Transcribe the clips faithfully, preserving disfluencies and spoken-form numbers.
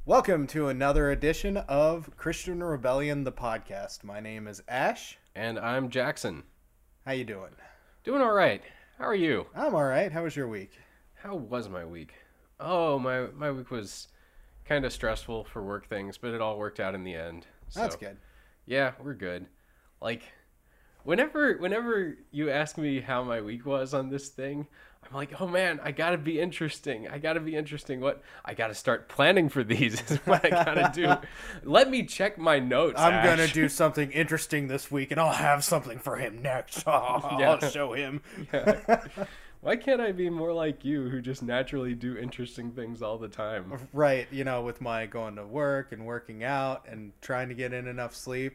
Welcome to another edition of Christian Rebellion, the podcast. My name is Ash. And I'm Jackson. How you doing? Doing all right. How are you? I'm all right. How was your week? How was my week? Oh, my my week was kind of stressful for work things, but it all worked out in the end. So, That's good. Yeah, we're good. Like, whenever whenever you ask me how my week was on this thing, I'm like, oh man, I gotta be interesting. I gotta be interesting. What I gotta start planning for these is what I gotta do. Let me check my notes. I'm Ash. gonna do something interesting this week, and I'll have something for him next. Oh, Yeah. I'll show him. Yeah. Why can't I be more like you, who just naturally do interesting things all the time? Right, you know, with my going to work and working out and trying to get in enough sleep.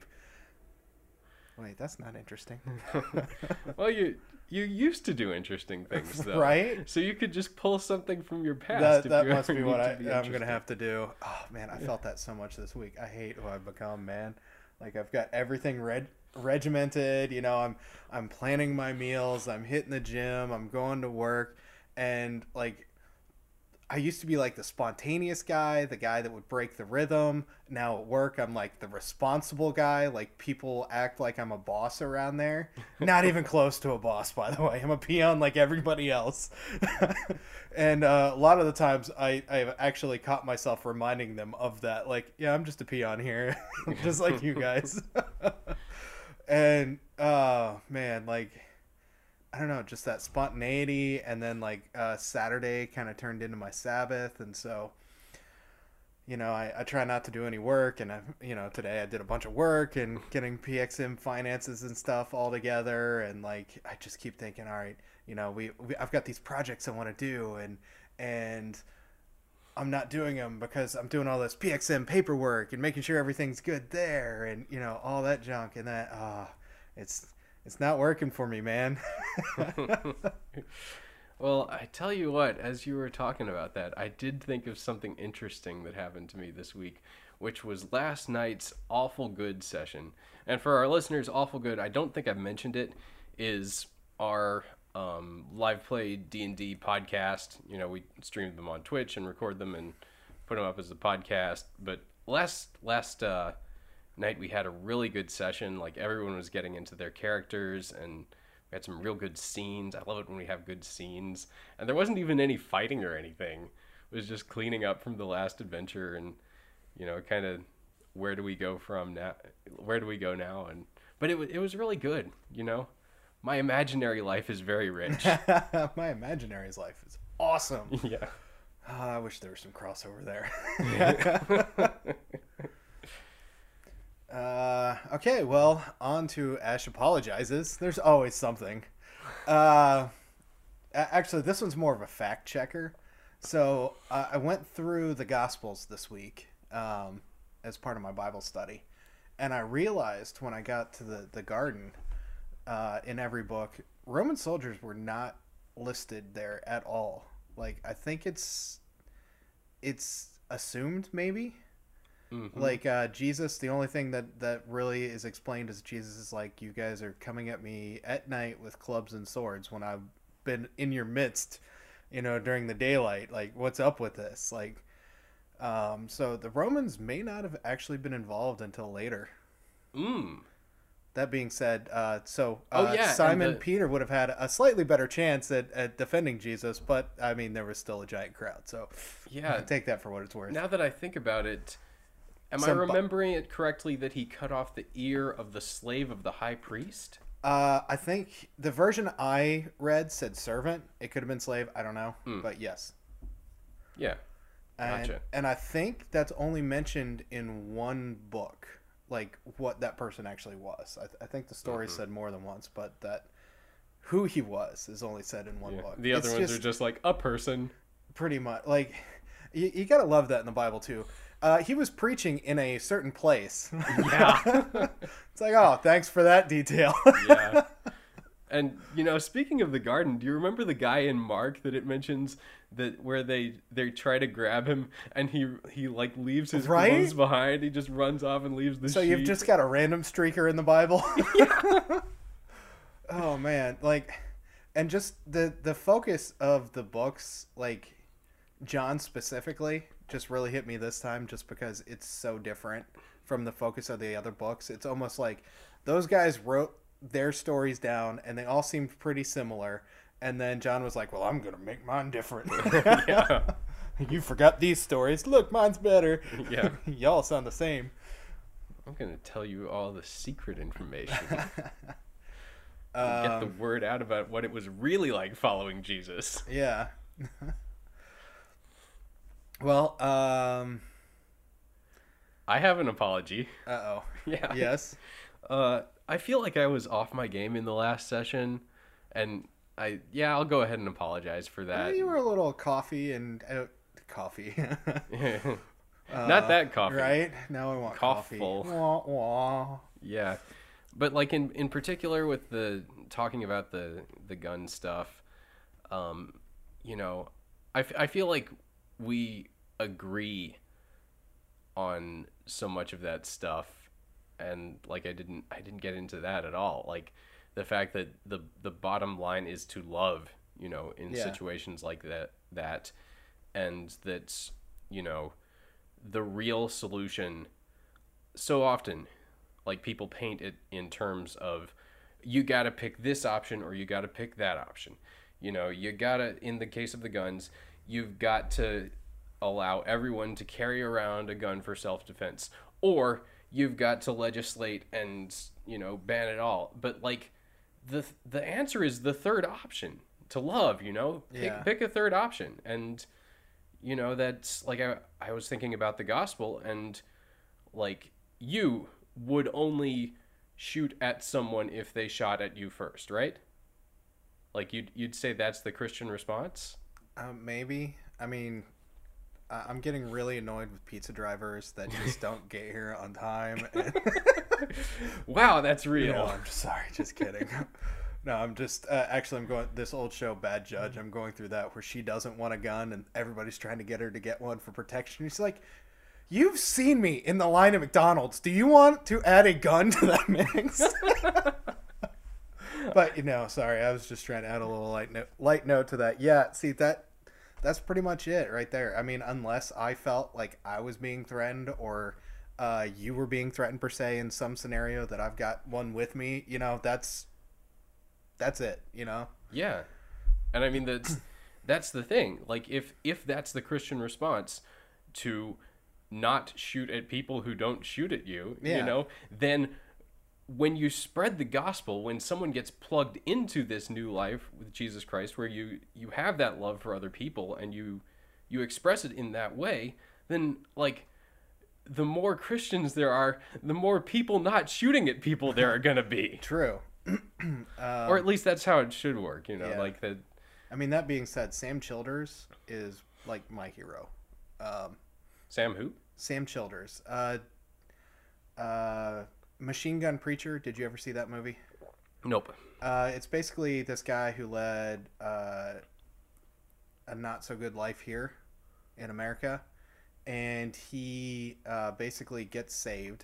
Wait, that's not interesting. Well, you you used to do interesting things, though. Right? So you could just pull something from your past. That, if that you must ever be what need I, to be I'm going to interesting. have to do. Oh, man, I felt that so much this week. I hate who I've become, man. Like, I've got everything reg- regimented. You know, I'm I'm planning my meals. I'm hitting the gym. I'm going to work. And, like, I used to be, like, the spontaneous guy, the guy that would break the rhythm. Now at work, I'm, like, the responsible guy. Like, people act like I'm a boss around there. Not even close to a boss, by the way. I'm a peon like everybody else. And uh, a lot of the times, I, I've actually caught myself reminding them of that. Like, yeah, I'm just a peon here. Just like you guys. And, oh, man, like... I don't know, just that spontaneity, and then like uh, Saturday kind of turned into my Sabbath, and so, you know, I, I try not to do any work, and I, you know, today I did a bunch of work and getting P X M finances and stuff all together, and like I just keep thinking, all right, you know, we, we I've got these projects I want to do, and and I'm not doing them because I'm doing all this P X M paperwork and making sure everything's good there, and you know, all that junk, and that ah, oh, it's. It's not working for me, man. Well, I tell you what, as you were talking about that, I did think of something interesting that happened to me this week, which was last night's Awful Good session. And for our listeners, Awful Good, I don't think I've mentioned it, is our um, live play D and D podcast. You know, we stream them on Twitch and record them and put them up as a podcast. But last last uh, night we had a really good session. Like, everyone was getting into their characters, and we had some real good scenes. I love it when we have good scenes. And there wasn't even any fighting or anything. It was just cleaning up from the last adventure, and, you know, kind of where do we go from now? Where do we go now? And but it was it was really good. You know, my imaginary life is very rich. My imaginary life is awesome. Yeah. Oh, I wish there was some crossover there. Uh, okay, well, on to Ash apologizes. There's always something. Uh, actually, this one's more of a fact checker. So uh, I went through the Gospels this week um, as part of my Bible study, and I realized when I got to the the garden uh, in every book, Roman soldiers were not listed there at all. Like, I think it's it's assumed, maybe. Mm-hmm. Like, uh, Jesus, the only thing that, that really is explained is Jesus is like, you guys are coming at me at night with clubs and swords when I've been in your midst, you know, during the daylight. Like, what's up with this? Like, um, so the Romans may not have actually been involved until later. Mm. That being said, uh, so Oh, uh, yeah, Simon and the- Peter would have had a slightly better chance at, at defending Jesus, but, I mean, there was still a giant crowd. So, Yeah. take that for what it's worth. Now that I think about it, am I Some bu- remembering it correctly that he cut off the ear of the slave of the high priest? Uh, I think the version I read said servant. It could have been slave. I don't know. Mm. But yes. Yeah. And, Gotcha. and I think that's only mentioned in one book, like what that person actually was. I, th- I think the story Mm-hmm. said more than once, but that who he was is only said in one Yeah. book. The other It's ones are just like a person. pretty much like you, you gotta love that in the Bible too. Uh, he was preaching in a certain place. Yeah. It's like, oh, thanks for that detail. Yeah. And, you know, speaking of the garden, do you remember the guy in Mark that it mentions that where they they try to grab him and he he like leaves his Right? clothes behind? He just runs off and leaves the So sheep. you've just got a random streaker in the Bible. Yeah. Oh man, like, and just the the focus of the books, like John specifically, just really hit me this time, just because it's so different from the focus of the other books. It's almost like those guys wrote their stories down, and they all seemed pretty similar. And then John was like, "Well, I'm gonna make mine different." Yeah. You forgot these stories. Look, mine's better. Yeah. Y'all sound the same. I'm going to tell you all the secret information. um, Get the word out about what it was really like following Jesus. Yeah. Well, um... I have an apology. Uh-oh. Yeah. Yes? Uh, I feel like I was off my game in the last session, and I, yeah, I'll go ahead and apologize for that. Well, you were a little coffee and... Uh, coffee. Not Uh, that coffee. Right? Now I want coffee. Coughful. Wah, wah. Yeah, but like in, in particular with the talking about the the gun stuff, um, you know, I, f- I feel like we agree on so much of that stuff, and like I didn't I didn't get into that at all. Like the fact that the the bottom line is to love, you know, in Yeah. situations like that that, and that's, you know, the real solution. So often, like, people paint it in terms of you got to pick this option or you got to pick that option. You know, you got to, in the case of the guns, you've got to allow everyone to carry around a gun for self-defense, or you've got to legislate and, you know, ban it all. But like the the answer is the third option, to love, you know. Pick, Yeah. pick a third option. And you know, that's like I, I was thinking about the gospel, and like you would only shoot at someone if they shot at you first, right? Like you'd you'd say that's the Christian response? Um, maybe. I mean, I- I'm getting really annoyed with pizza drivers that just don't get here on time. And Wow, that's real. No, I'm just sorry. Just kidding. No, I'm just uh, actually I'm going this old show Bad Judge. I'm going through that where she doesn't want a gun and everybody's trying to get her to get one for protection. She's like, "You've seen me in the line at McDonald's. Do you want to add a gun to that mix?" But you know, sorry, I was just trying to add a little light note, light note to that. Yeah, see that that's pretty much it right there. I mean, unless I felt like I was being threatened or uh, you were being threatened per se in some scenario that I've got one with me, you know, that's that's it, you know? Yeah. And I mean that's that's the thing. Like if if that's the Christian response to not shoot at people who don't shoot at you, Yeah. you know, then when you spread the gospel, when someone gets plugged into this new life with Jesus Christ, where you you have that love for other people and you you express it in that way, then like the more Christians there are, the more people not shooting at people there are gonna be. True. Or at least that's how it should work, you know, Yeah. like that. I mean, that being said, Sam Childers is like my hero. Um, Sam who? Sam Childers. Uh, uh, Machine Gun Preacher. Did you ever see that movie? Nope. Uh, it's basically this guy who led uh, a not so good life here in America, and he uh, basically gets saved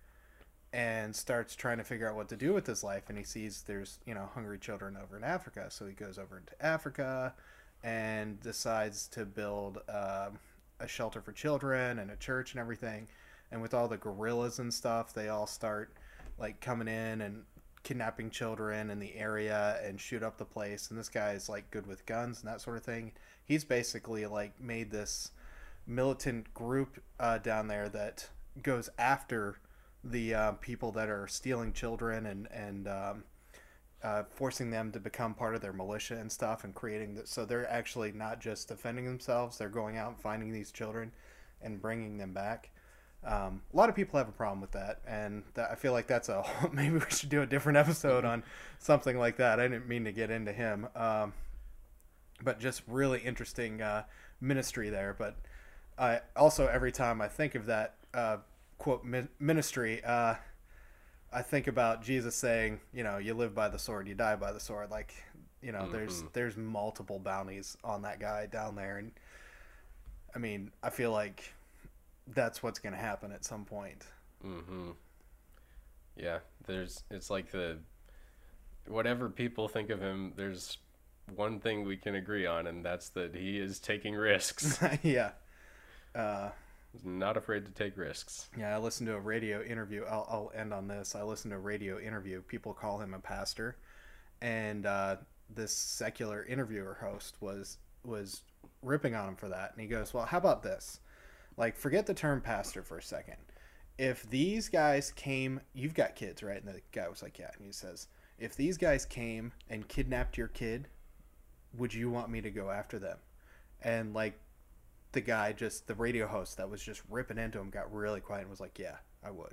and starts trying to figure out what to do with his life. And he sees there's you know hungry children over in Africa, so he goes over into Africa and decides to build uh, a shelter for children and a church and everything. And with all the guerrillas and stuff, they all start like coming in and kidnapping children in the area and shoot up the place. And this guy is like good with guns and that sort of thing. He's basically like made this militant group uh, down there that goes after the uh, people that are stealing children and and um, uh, forcing them to become part of their militia and stuff, and creating the, so they're actually not just defending themselves, they're going out and finding these children and bringing them back. Um, a lot of people have a problem with that, and that, I feel like that's a maybe we should do a different episode on something like that. I didn't mean to get into him, um, but just really interesting uh, ministry there. But I also, every time I think of that uh, quote mi- ministry, uh, I think about Jesus saying, you know, you live by the sword, you die by the sword. Like, you know, mm-hmm. there's there's multiple bounties on that guy down there, and I mean, I feel like that's what's going to happen at some point. Mm-hmm. Yeah, there's, it's like the, whatever people think of him, there's one thing we can agree on, and that's that he is taking risks. Yeah. Uh, Was not afraid to take risks. yeah, I listened to a radio interview. I'll, I'll end on this. I listened to a radio interview. People call him a pastor, and uh, this secular interviewer host was was ripping on him for that. And he goes, "Well, how about this? Like, forget the term pastor for a second. If these guys came, you've got kids, right?" And the guy was like, "Yeah." And he says, "If these guys came and kidnapped your kid, would you want me to go after them?" And like the guy, just the radio host that was just ripping into him, got really quiet and was like, "Yeah, I would."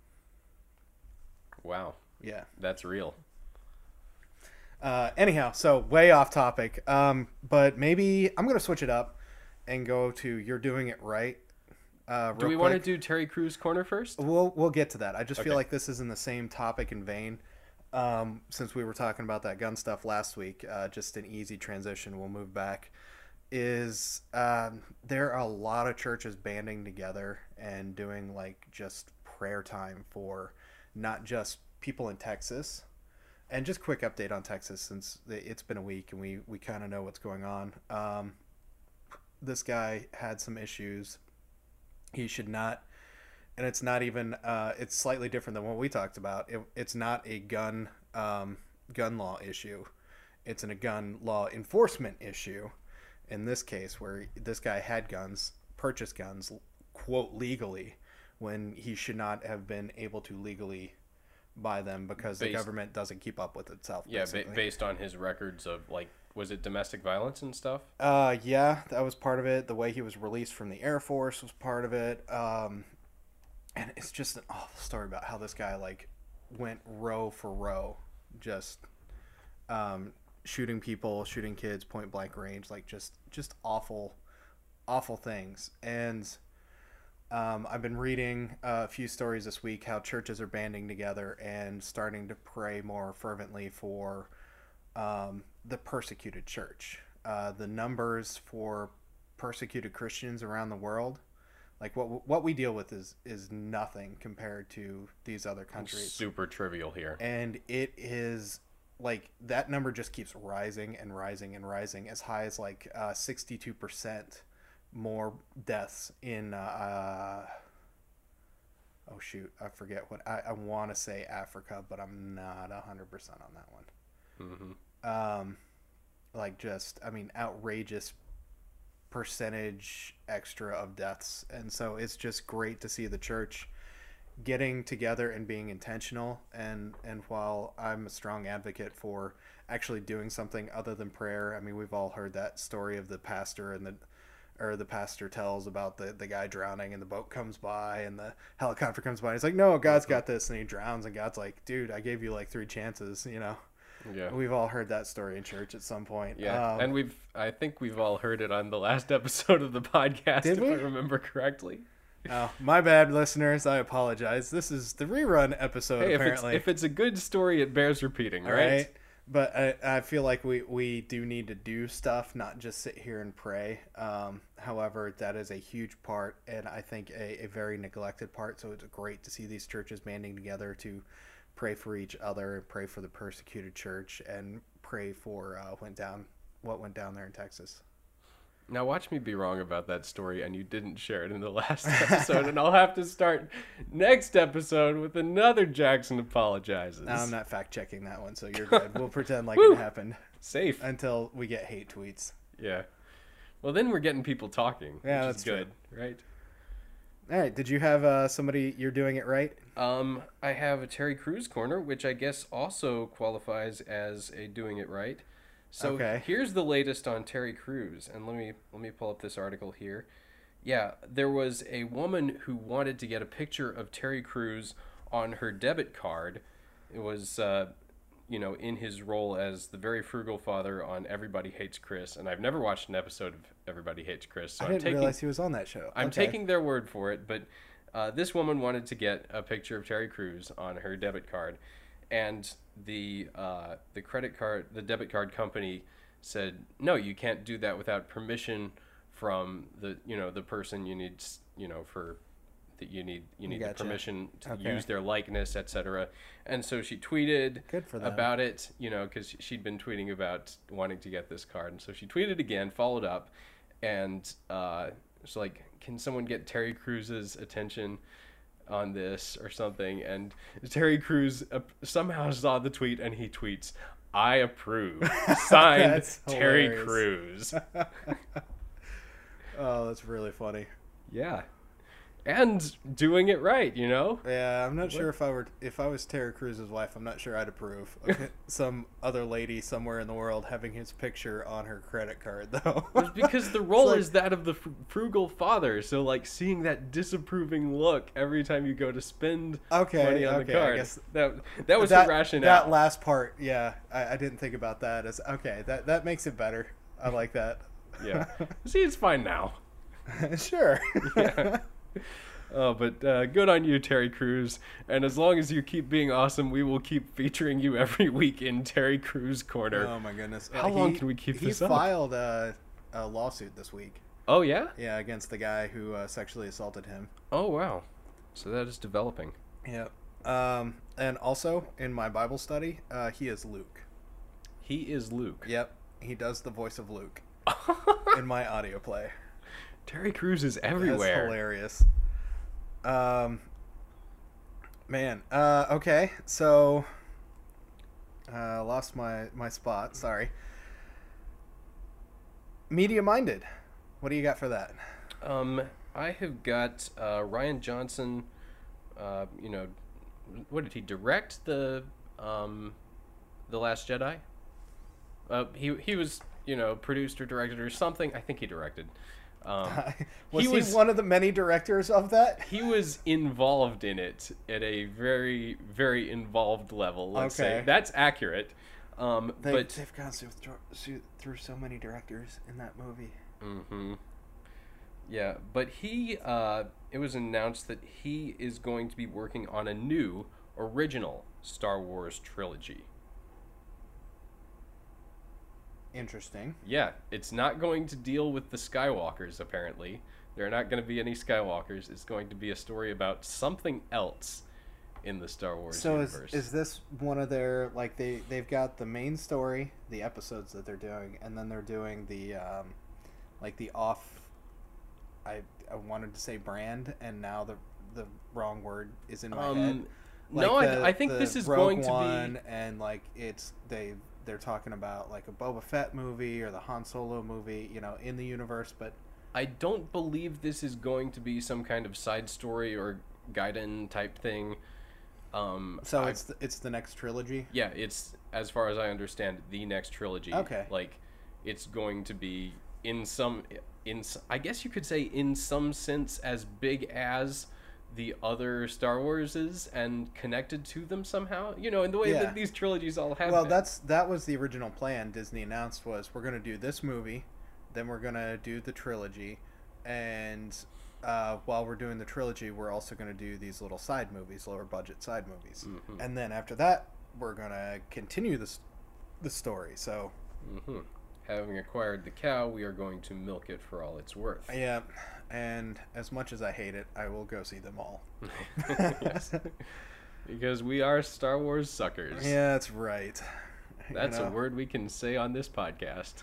Wow. Yeah. That's real. Uh, anyhow, so way off topic. Um, but maybe I'm going to switch it up and go to You're Doing It Right. Uh, do we want to do Terry Crews Corner first? We'll, we'll get to that. I just Okay. feel like this is in the same topic and vein. Um, since we were talking about that gun stuff last week, uh, just an easy transition. We'll move back. Is um, there are a lot of churches banding together and doing like just prayer time for not just people in Texas. And just quick update on Texas, since it's been a week and we, we kind of know what's going on. Um, this guy had some issues. He should not, and it's not even, uh, it's slightly different than what we talked about. It, it's not a gun um, gun law issue. It's an, a gun law enforcement issue. In this case, where this guy had guns, purchased guns, quote, legally, when he should not have been able to legally buy them because based, the government doesn't keep up with itself. Yeah, ba- based on his records of, like, was it domestic violence and stuff? Uh, yeah, that was part of it. The way he was released from the Air Force was part of it. Um, and it's just an awful story about how this guy, like, went row for row, just um, shooting people, shooting kids, point blank range, like just just awful, awful things. And um, I've been reading a few stories this week how churches are banding together and starting to pray more fervently for um, the persecuted church. Uh, the numbers for persecuted Christians around the world, like what what we deal with is is nothing compared to these other countries. It's super trivial here. And it is like that number just keeps rising and rising and rising, as high as like uh, sixty-two percent more deaths in uh, uh oh shoot, I forget what I, I want to say Africa, but I'm not one hundred percent on that one. Mm-hmm. Um, like just, I mean, outrageous percentage extra of deaths. And so it's just great to see the church getting together and being intentional. And, and while I'm a strong advocate for actually doing something other than prayer, I mean, we've all heard that story of the pastor and the, or the pastor tells about the, the guy drowning and the boat comes by and the helicopter comes by. And he's like, no, God's got this. And he drowns and God's like, dude, I gave you like three chances, you know? Yeah. We've all heard that story in church at some point. Yeah. Um, and we've, I think we've all heard it on the last episode of the podcast, Did if we? I remember correctly. Oh, my bad, listeners. I apologize. This is the rerun episode, Hey, apparently. if it's, if it's a good story, it bears repeating, All right? right? But I, I feel like we, we do need to do stuff, not just sit here and pray. Um, however, that is a huge part, and I think a, a very neglected part. So it's great to see these churches banding together to pray for each other, pray for the persecuted church, and pray for uh, went down what went down there in Texas. Now watch me be wrong about that story, and you didn't share it in the last episode, and I'll have to start next episode with another Jackson apologizes. Now, I'm not fact checking that one, so you're good. We'll pretend like Woo! it happened Safe. until we get hate tweets. Yeah. Well, then we're getting people talking, Yeah, which that's is good, right? All right. Did you have uh, somebody you're doing it right? Um, I have a Terry Crews corner, which I guess also qualifies as a doing it right. So Okay. here's the latest on Terry Crews, and let me let me pull up this article here. Yeah, there was a woman who wanted to get a picture of Terry Crews on her debit card. It was, uh, you know, in his role as the very frugal father on Everybody Hates Chris, and I've never watched an episode of Everybody Hates Chris, so I I'm didn't taking realize he was on that show. I'm Okay. taking their word for it, but uh, this woman wanted to get a picture of Terry Crews on her debit card, and the uh, the credit card, the debit card company said, no, you can't do that without permission from the you know the person you need you know for that you need you need Gotcha. the permission to Okay. use their likeness, et cetera. And so she tweeted Good for them. about it, you know, because she'd been tweeting about wanting to get this card, and so she tweeted again, followed up, and uh, it's like, can someone get Terry Crews's attention on this or something? And Terry Crews uh, somehow saw the tweet and he tweets, "I approve." Signed, Terry Crews. Oh, that's really funny. Yeah. And doing it right, you know? Yeah, I'm not sure if I were if I was Terry Crews' wife, I'm not sure I'd approve of some other lady somewhere in the world having his picture on her credit card, though. It's because the role like, is that of the fr- frugal father, so like seeing that disapproving look every time you go to spend okay, money on okay, the card. I guess that that was that, the rationale. That last part, yeah, I, I didn't think about that. As okay, that that makes it better. I like that. Yeah. See, it's fine now. Sure. Yeah. Oh, but uh, good on you, Terry Crews. And as long as you keep being awesome, we will keep featuring you every week in Terry Crews Corner. Oh my goodness! How uh, long he, can we keep he this up? He filed a, a lawsuit this week. Oh yeah? Yeah, against the guy who uh, sexually assaulted him. Oh wow! So that is developing. Yeah. Um, and also in my Bible study, uh, he is Luke. He is Luke. Yep, he does the voice of Luke in my audio play. Terry Crews is everywhere. That's hilarious. Um, man. Uh, okay. So, uh, lost my my spot. Sorry. Media minded. What do you got for that? Um, I have got uh, Ryan Johnson. Uh, you know, what did he direct the um, the Last Jedi? Uh, he he was you know produced or directed or something. I think he directed. Um, was he, he was one of the many directors of that? He was involved in it at a very, very involved level. Let's okay. say that's accurate. Um, they, but they've gone through, through so many directors in that movie. Mm-hmm. Yeah, but he. Uh, it was announced that he is going to be working on a new original Star Wars trilogy. Interesting. Yeah, it's not going to deal with the Skywalkers, apparently. There are not going to be any Skywalkers. It's going to be a story about something else in the Star Wars so universe. So is, is this one of their, like, they, they've got the main story, the episodes that they're doing, and then they're doing the, um, like, the off, I, I wanted to say brand, and now the the wrong word is in my um, head. Like no, the, I, I think this is Rogue going to One, be... and, like, it's, they... they're talking about like a Boba Fett movie or the Han Solo movie, you know, in the universe, but I don't believe this is going to be some kind of side story or Gaiden type thing. Um, so I, it's the, it's the next trilogy. Yeah, it's, as far as I understand, the next trilogy. Okay. Like, it's going to be in some in I guess you could say in some sense as big as the other Star Warses and connected to them somehow, you know, in the way yeah. that these trilogies all have. Well, been. that's that was the original plan. Disney announced was we're going to do this movie, then we're going to do the trilogy, and uh, while we're doing the trilogy, we're also going to do these little side movies, lower budget side movies, mm-hmm. and then after that, we're going to continue this the story. So, mm-hmm. having acquired the cow, we are going to milk it for all it's worth. Yeah. And as much as I hate it, I will go see them all. Yes. Because we are Star Wars suckers. Yeah, that's right. That's you know? a word we can say on this podcast.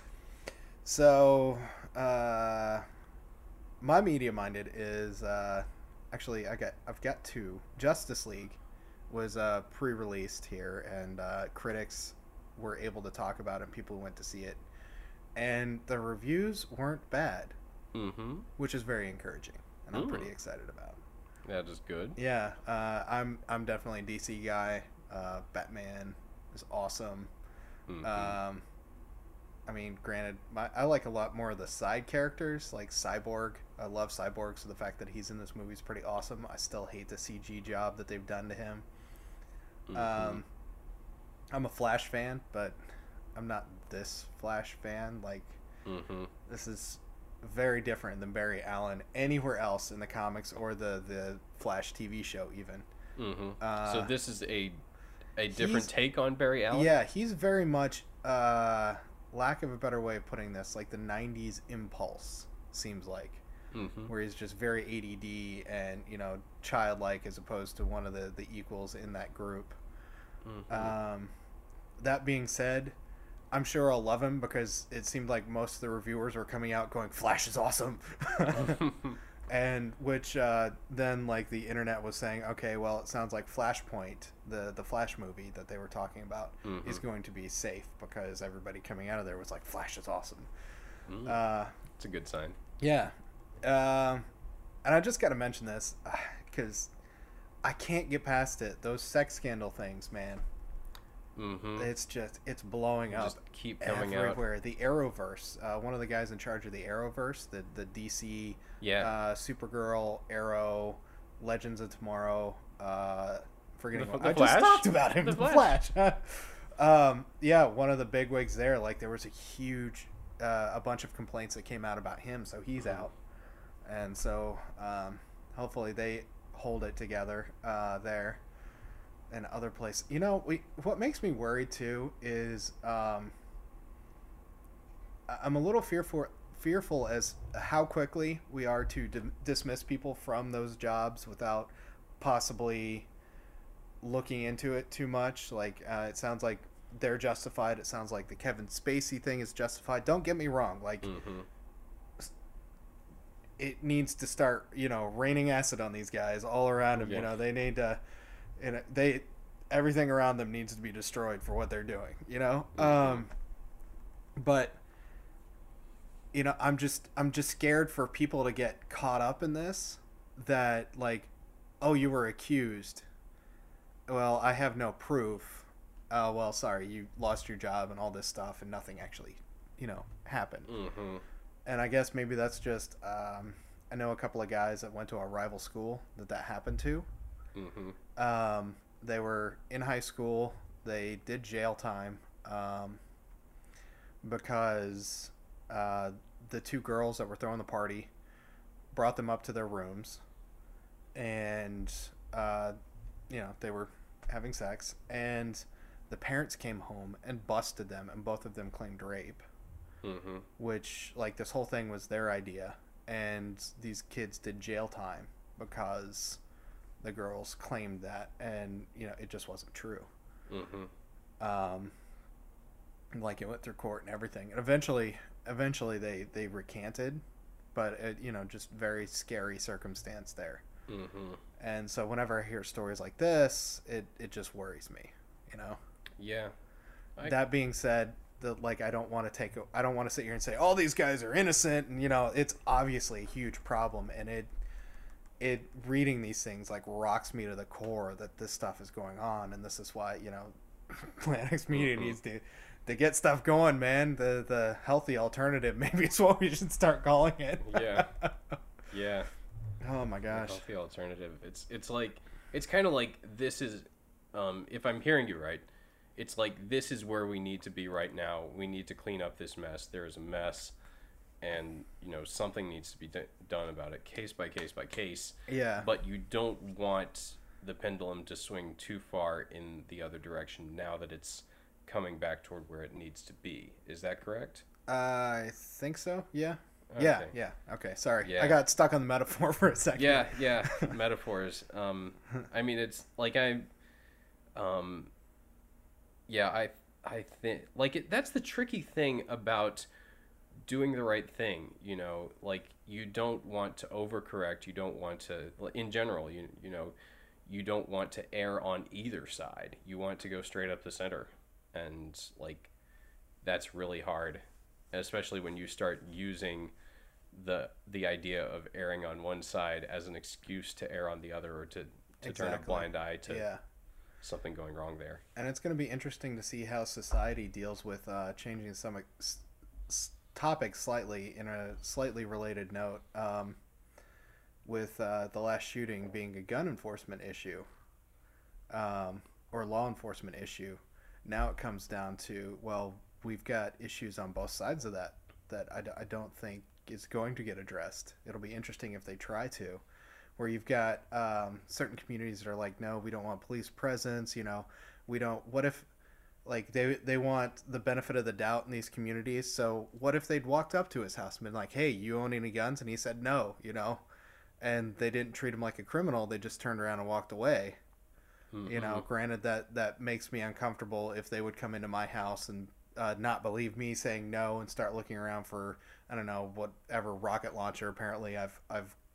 So, uh, my media minded is uh, actually I got I've got two. Justice League was uh, pre-released here, and uh, critics were able to talk about it. And people went to see it, and the reviews weren't bad. Mm-hmm. Which is very encouraging, and I'm Ooh. pretty excited about. That is good. Yeah, uh, I'm I'm definitely a D C guy. Uh, Batman is awesome. Mm-hmm. Um, I mean, granted, my, I like a lot more of the side characters, like Cyborg. I love Cyborg, so the fact that he's in this movie is pretty awesome. I still hate the C G job that they've done to him. Mm-hmm. Um, I'm a Flash fan, but I'm not this Flash fan. Like, mm-hmm. this is very different than Barry Allen anywhere else in the comics or the, the Flash T V show even. Mm-hmm. Uh, so this is a a different take on Barry Allen? Yeah, he's very much, uh, lack of a better way of putting this, like the nineties Impulse, seems like. Mm-hmm. Where he's just very A D D and, you know, childlike as opposed to one of the, the equals in that group. Mm-hmm. Um, that being said, I'm sure I'll love him because it seemed like most of the reviewers were coming out going, Flash is awesome. and which uh, then like the internet was saying, okay, well, it sounds like Flashpoint, the the Flash movie that they were talking about, Mm-hmm. is going to be safe because everybody coming out of there was like, Flash is awesome. Mm. Uh, It's a good sign. yeah, um, and I just got to mention this because I can't get past it. Those sex scandal things, man. Mm-hmm. It's just it's blowing up. Just keep coming out. Everywhere. The Arrowverse. Uh, one of the guys in charge of the Arrowverse, the the D C, Yeah. uh, Supergirl, Arrow, Legends of Tomorrow. Uh, forgetting The- what the I Flash? just talked about him. The The Flash. Flash. um, yeah, one of the bigwigs there. Like there was a huge, uh, a bunch of complaints that came out about him, so he's Mhm. out, and so um, hopefully they hold it together uh, there. And other places, you know, we what makes me worried too is um, I- I'm a little fearful fearful as how quickly we are to d- dismiss people from those jobs without possibly looking into it too much. Like uh, it sounds like they're justified. It sounds like the Kevin Spacey thing is justified. Don't get me wrong. Like Mm-hmm. it needs to start, you know, raining acid on these guys all around them. Yeah. You know, they need to, and they, everything around them needs to be destroyed for what they're doing. You know, Mhm. um, but you know, I'm just, I'm just scared for people to get caught up in this. That like, oh, you were accused. Well, I have no proof. Oh, well, sorry, you lost your job and all this stuff, and nothing actually, you know, happened. Mm-hmm. And I guess maybe that's just um, I know a couple of guys that went to a rival school that that happened to. Mm-hmm. Um, they were in high school. They did jail time um, because uh, the two girls that were throwing the party brought them up to their rooms, and uh, you know they were having sex, and the parents came home and busted them, and both of them claimed rape. Mm-hmm. Which like this whole thing was their idea, and these kids did jail time because the girls claimed that, and you know it just wasn't true. Mm-hmm. Um, like it went through court and everything, and eventually, eventually they they recanted, but it, you know just very scary circumstance there. Mm-hmm. And so whenever I hear stories like this, it it just worries me, you know. Yeah. I- That being said, the like I don't want to take I don't want to sit here and say all these guys are innocent, and you know it's obviously a huge problem, and it it reading these things like rocks me to the core that this stuff is going on, and this is why you know Plan X Media Mhm. needs to to get stuff going, man. The the healthy alternative maybe is what we should start calling it. Yeah. Yeah. Oh my The gosh. healthy alternative. It's it's like it's kind of like this is, um, if I'm hearing you right, it's like this is where we need to be right now. We need to clean up this mess. There is a mess, and you know something needs to be d- done about it, case by case by case. Yeah. But you don't want the pendulum to swing too far in the other direction now that it's coming back toward where it needs to be. Is that correct? I think so. Yeah. Yeah. Okay. Yeah. Okay. Sorry. Yeah. I got stuck on the metaphor for a second. Yeah, yeah, metaphors. Um, I mean, it's like I, um, yeah, I, I think like it. That's the tricky thing about doing the right thing. You know, like you don't want to overcorrect. You don't want to, in general, you you know, you don't want to err on either side. You want to go straight up the center, and like that's really hard, especially when you start using the the idea of erring on one side as an excuse to err on the other, or to, to turn a Exactly. blind eye to Yeah. something going wrong there. And it's going to be interesting to see how society deals with uh, changing some s- s- topics slightly in a slightly related note. Um, with uh, the last shooting being a gun enforcement issue, um, or law enforcement issue, now it comes down to, well, we've got issues on both sides of that that I, d- I don't think is going to get addressed. It'll be interesting if they try to. Where you've got um, certain communities that are like, no, we don't want police presence. You know, we don't. What if, like, they they want the benefit of the doubt in these communities? So what if they'd walked up to his house and been like, hey, you own any guns? And he said no. You know, and they didn't treat him like a criminal. They just turned around and walked away. Mm-hmm. You know, granted that that makes me uncomfortable if they would come into my house and uh, not believe me saying no and start looking around for, I don't know, whatever rocket launcher apparently I've I've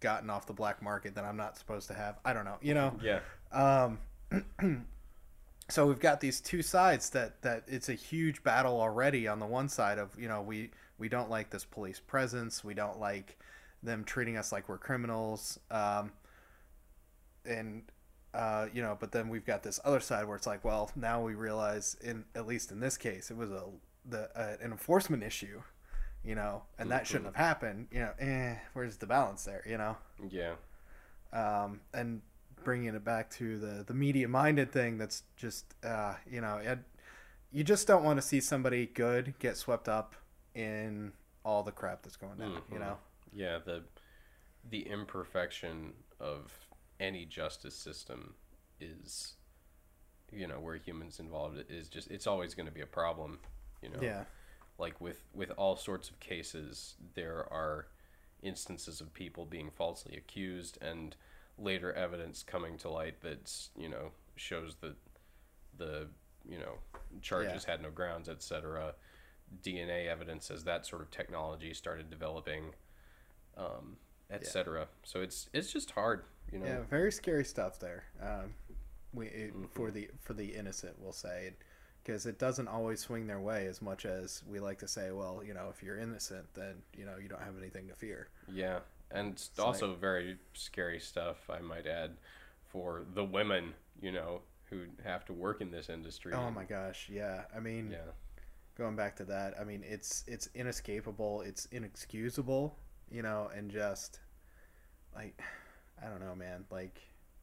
gotten off the black market that I'm not supposed to have. I don't know, you know. Yeah. Um, so we've got these two sides that that it's a huge battle already. On the one side of, you know, we we don't like this police presence. We don't like them treating us like we're criminals. Um, and uh, you know, but then we've got this other side where it's like, well, now we realize, in at least in this case, it was a the uh, an enforcement issue, you know, and that shouldn't have happened. You know, eh, where's the balance there? You know. Yeah. Um, and bringing it back to the the media minded thing, that's just uh, you know, it, you just don't want to see somebody good get swept up in all the crap that's going down. Mm-hmm. You know. Yeah. The the imperfection of any justice system is, you know, where humans involved is just, it's always going to be a problem, you know. Yeah. Like with with all sorts of cases, there are instances of people being falsely accused and later evidence coming to light that's, you know, shows that the, you know, charges Yeah. had no grounds, et cetera. D N A evidence as that sort of technology started developing, um, et cetera. Yeah. So it's it's just hard, you know. Yeah, very scary stuff there. Um, we it, Mm-hmm. for the for the innocent, we'll say, because it doesn't always swing their way as much as we like to say. Well, you know, if you're innocent, then you know you don't have anything to fear. Yeah, and It's also like- very scary stuff, I might add, for the women, you know, who have to work in this industry. Oh my gosh, yeah. I mean, Yeah. going back to that, I mean, it's it's inescapable, it's inexcusable, you know, and just like, I don't know, man, like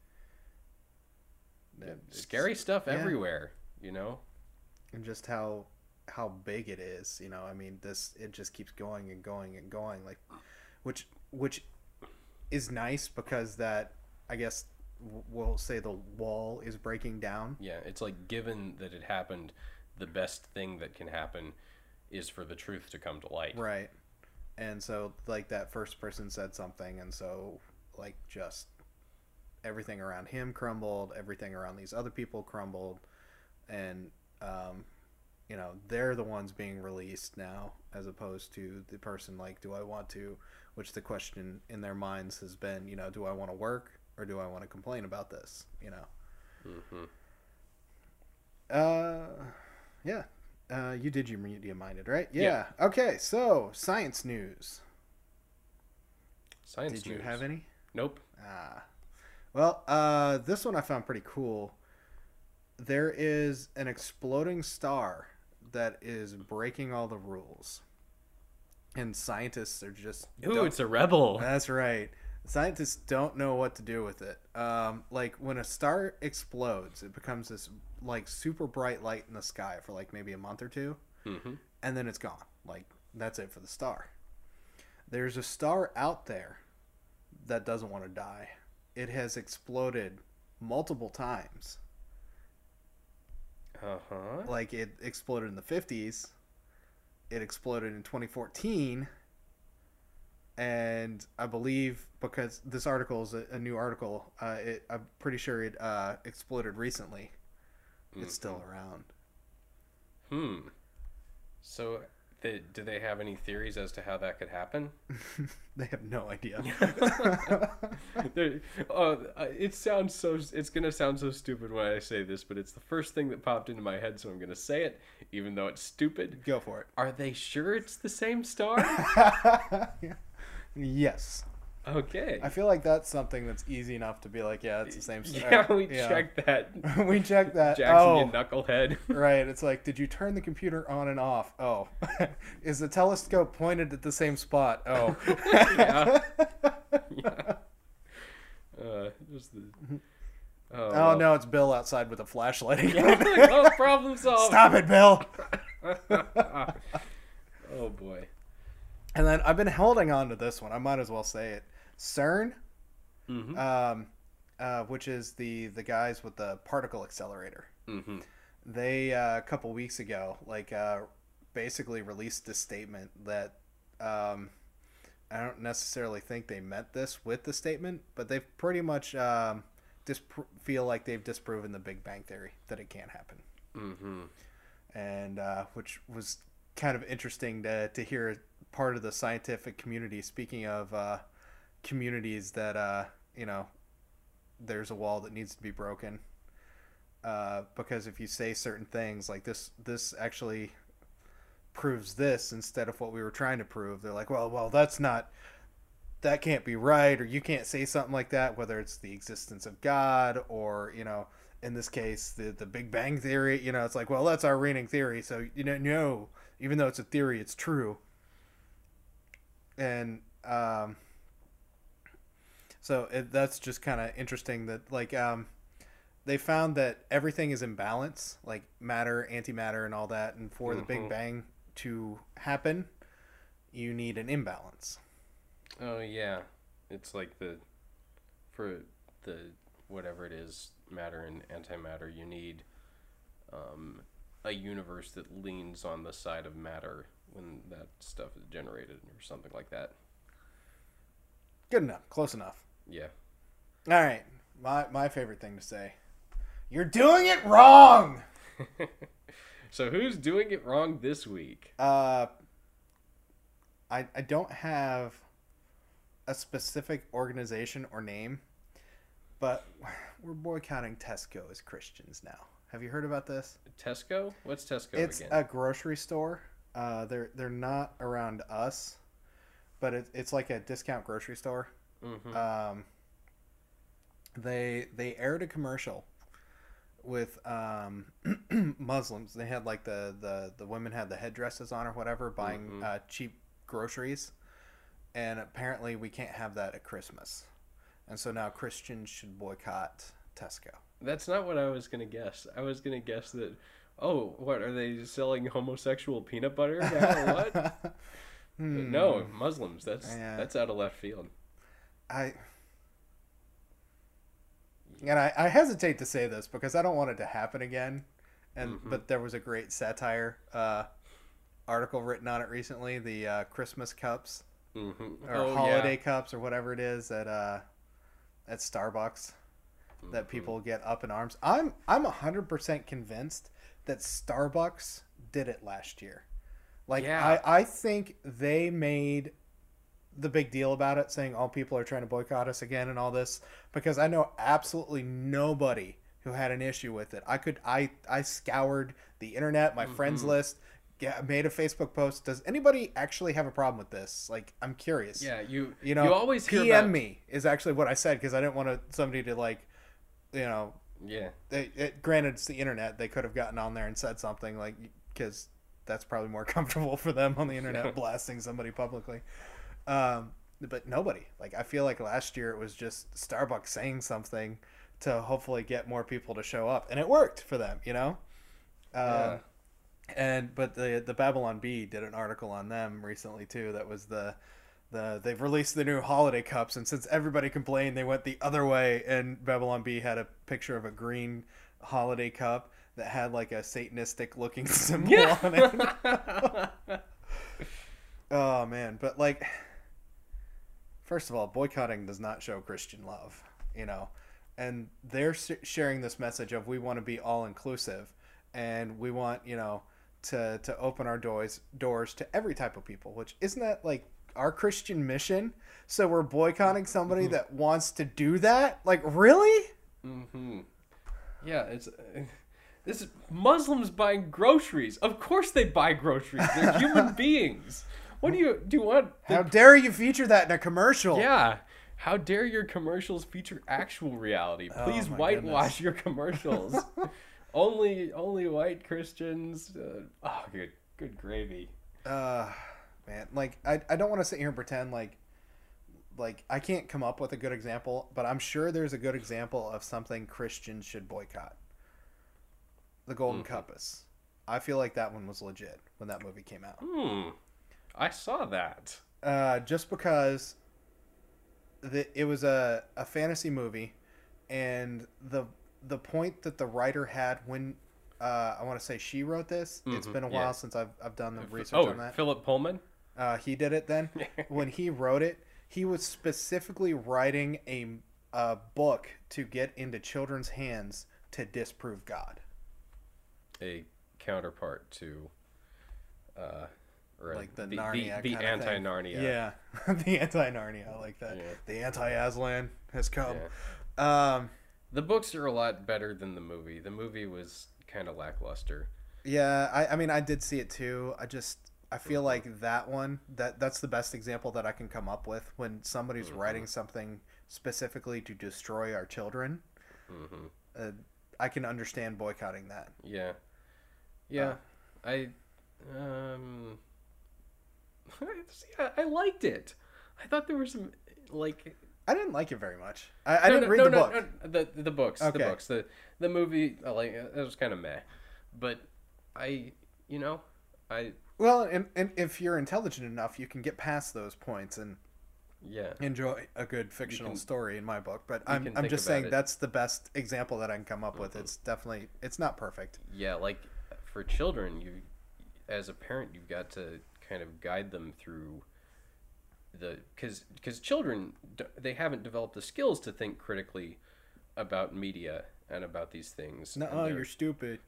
it's- Scary stuff yeah. everywhere, you know. and just how how big it is, you know. I mean, this it just keeps going and going and going, like, which which is nice because that, I guess w- we'll say the wall is breaking down. Yeah, it's like, given that it happened, the best thing that can happen is for the truth to come to light. Right. And so, like, that first person said something, and so, like, just everything around him crumbled, everything around these other people crumbled, and, um, you know, they're the ones being released now, as opposed to the person, like, do I want to, which the question in their minds has been, you know, do I want to work, or do I want to complain about this, you know? Mm-hmm. Uh, yeah. Uh, you did your media minded, right? Yeah. yeah. Okay, so science news. Science Did you news. have any? Nope. Ah. Well, uh, this one I found pretty cool. There is an exploding star that is breaking all the rules. And scientists are just... Ooh, don't- it's a rebel. That's right. Scientists don't know what to do with it. Um, like, when a star explodes, it becomes this, like, super bright light in the sky for, like, maybe a month or two. Mm-hmm. And then it's gone. Like, that's it for the star. There's a star out there that doesn't want to die. It has exploded multiple times. Uh-huh. Like, it exploded in the fifties. It exploded in twenty fourteen. And I believe, because this article is a, a new article, uh, it, I'm pretty sure it uh, exploded recently. Mm-hmm. It's still around. Hmm. So, they, do they have any theories as to how that could happen? They have no idea. There- oh, uh, it sounds so. It's gonna sound so stupid when I say this, but it's the first thing that popped into my head, so I'm gonna say it, even though it's stupid. Go for Are they sure it's the same star? it. Yes. Okay. I feel like that's something that's easy enough to be like, yeah, it's the same star. Yeah, we Yeah. checked that. We checked that. Jackson, oh, you knucklehead. right. It's like, did you turn the computer on and off? Oh, is the telescope pointed at the same spot? Oh, Yeah. Yeah. Uh, just the. Oh, oh well. no, it's Bill outside with a flashlight. Yeah, like, oh, problem solved. Stop it, Bill. Oh boy. And then I've been holding on to this one. I might as well say it. CERN, Mm-hmm. um, uh, which is the the guys with the particle accelerator. Mm-hmm. They uh, a couple weeks ago, like, uh, basically released this statement that um, I don't necessarily think they meant this with the statement, but they've pretty much um, dispro- feel like they've disproven the Big Bang Theory, that it can't happen. Mm-hmm. And uh, which was kind of interesting to to hear part of the scientific community speaking of uh, communities that uh, you know, there's a wall that needs to be broken. Uh, because if you say certain things like this, this actually proves this instead of what we were trying to prove. They're like, well, well, that's not, that can't be right, or you can't say something like that, whether it's the existence of God or, you know, in this case, the the Big Bang Theory. You know, it's like, well, that's our reigning theory, so you know, no, even though it's a theory, it's true. And um, so it, that's just kind of interesting that like um, they found that everything is in balance, like matter, antimatter, and all that. And for mm-hmm. the Big Bang to happen, you need an imbalance. Oh yeah, it's like the for the whatever it is, matter and antimatter, you need um, a universe that leans on the side of matter when that stuff is generated or something like that. Good enough. Close enough. Yeah. All right. My my favorite thing to say. You're doing it wrong. So who's doing it wrong this week? Uh, I I don't have a specific organization or name, but we're boycotting Tesco as Christians now. Have you heard about this? Tesco? What's Tesco it's again? It's a grocery store. Uh, they're they're not around us, but it, it's like a discount grocery store. Mm-hmm. Um, they they aired a commercial with um, Muslims. They had like the, the, the women had the headdresses on or whatever, buying mm-hmm. uh, cheap groceries. And apparently we can't have that at Christmas. And so now Christians should boycott Tesco. That's not what I was going to guess. I was going to guess that, oh, what, are they selling homosexual peanut butter now or what? hmm. No, Muslims. That's yeah. that's out of left field. I... And I, I hesitate to say this because I don't want it to happen again. And mm-hmm. But there was a great satire uh, article written on it recently, the uh, Christmas cups. Mm-hmm. Or oh, holiday yeah. cups or whatever it is at uh, at Starbucks mm-hmm. that people get up in arms. I'm I'm one hundred percent convinced that Starbucks did it last year. Like yeah. I, I think they made the big deal about it, saying all people are trying to boycott us again and all this, because I know absolutely nobody who had an issue with it. I could I I scoured the internet, my mm-hmm. friends list. Yeah, made a Facebook post. Does anybody actually have a problem with this? Like, I'm curious. Yeah, you you know, you always hear P M about... me is actually what I said because I didn't want to, somebody to like, you know. Yeah. They, it, granted, it's the internet. They could have gotten on there and said something like, because that's probably more comfortable for them on the internet blasting somebody publicly. Um, but nobody. Like, I feel like last year it was just Starbucks saying something to hopefully get more people to show up, and it worked for them. You know. Um, yeah. And but the the Babylon Bee did an article on them recently too. That was the the they've released the new holiday cups, and since everybody complained, they went the other way. And Babylon Bee had a picture of a green holiday cup that had like a Satanistic looking symbol yeah. on it. Oh man, but like, first of all, boycotting does not show Christian love, you know, and they're sharing this message of we want to be all inclusive, and we want you know. to to open our doors doors to every type of people, which isn't that like our Christian mission? So we're boycotting somebody mm-hmm. that wants to do that? Like, really? Mm-hmm. Yeah, it's uh, this is Muslims buying groceries. Of course they buy groceries. They're human beings. What do you do you want? The... How dare you feature that in a commercial? Yeah. How dare your commercials feature actual reality? Please oh whitewash goodness. your commercials. Only, only white Christians. Uh, oh, good, good gravy. Uh, man, like I, I don't want to sit here and pretend like, like I can't come up with a good example, but I'm sure there's a good example of something Christians should boycott. The Golden mm-hmm. Compass. I feel like that one was legit when that movie came out. Hmm, I saw that. Uh, just because the it was a a fantasy movie, and the. The point that the writer had when uh, I want to say she wrote this. Mm-hmm, it's been a while yeah. since I've I've done the research oh, on that. Philip Pullman. Uh, he did it then. When he wrote it, he was specifically writing a a book to get into children's hands to disprove God. A counterpart to uh, or like the the Narnia the, the kind of thing. anti-Narnia. Yeah, the anti-Narnia. I like that. Yeah. The anti-Aslan has come. Yeah. Um, The books are a lot better than the movie. The movie was kind of lackluster. yeah, I, I mean, I did see it too. I just I feel like that one that that's the best example that I can come up with when somebody's Mm-hmm. writing something specifically to destroy our children. Mm-hmm. Uh, I can understand boycotting that. Yeah, yeah. Uh, I um, see, I, I liked it. I thought there were some like I didn't like it very much. I, I no, didn't no, read no, the no, book. no, the the books, Okay. the books, the the movie. I like it was kind of meh, but I, you know, I Well, and, and if you're intelligent enough, you can get past those points and yeah. enjoy a good fictional can- story in my book. But you I'm can I'm think just about saying it. that's the best example that I can come up with. Mhm. It's definitely it's not perfect. Yeah, like for children, you as a parent, you've got to kind of guide them through the because because children d- they haven't developed the skills to think critically about media and about these things. No, and oh, they're- you're stupid.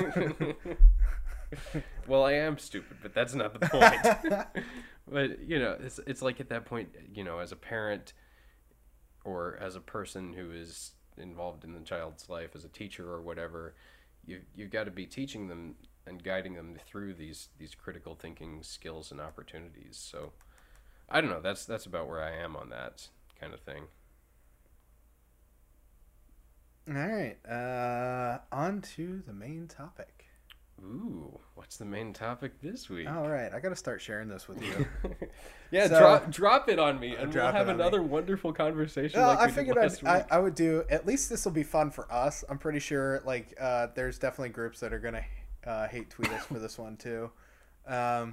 Well, I am stupid, but that's not the point. But you know, it's it's like at that point, you know, as a parent or as a person who is involved in the child's life, as a teacher or whatever, you you've got to be teaching them and guiding them through these these critical thinking skills and opportunities. So, I don't know. That's that's about where I am on that kind of thing. All right, uh, on to the main topic. Ooh, what's the main topic this week? All right, I got to start sharing this with you. Yeah, So- drop drop it on me, and we'll Drop it have on me. another wonderful conversation. Well, like we I did figured last I'd, I week. I would do at least this will be fun for us. I'm pretty sure like uh, there's definitely groups that are gonna uh, hate tweet us for this one too. Um,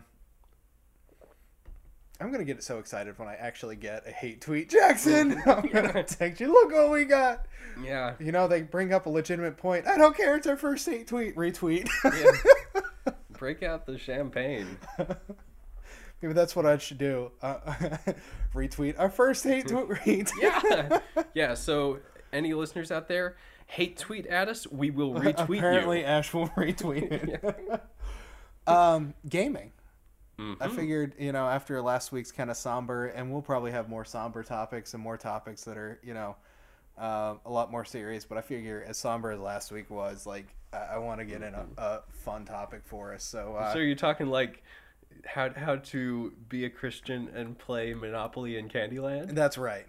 I'm gonna get so excited when I actually get a hate tweet, Jackson. I'm gonna text you. Look what we got. Yeah. You know they bring up a legitimate point. I don't care. It's our first hate tweet. Retweet. Yeah. Break out the champagne. Maybe that's what I should do. Uh, retweet our first hate tweet. Yeah. Yeah, so any listeners out there, hate tweet at us, we will retweet Apparently, you. Ash will retweet it. um, gaming. Mhm. I figured, you know, after last week's kind of somber, and we'll probably have more somber topics and more topics that are, you know, uh, a lot more serious. But I figure, as somber as last week was, like, I, I want to get in a, a fun topic for us. So, uh, So you're talking like how how to be a Christian and play Monopoly in Candyland? that's right.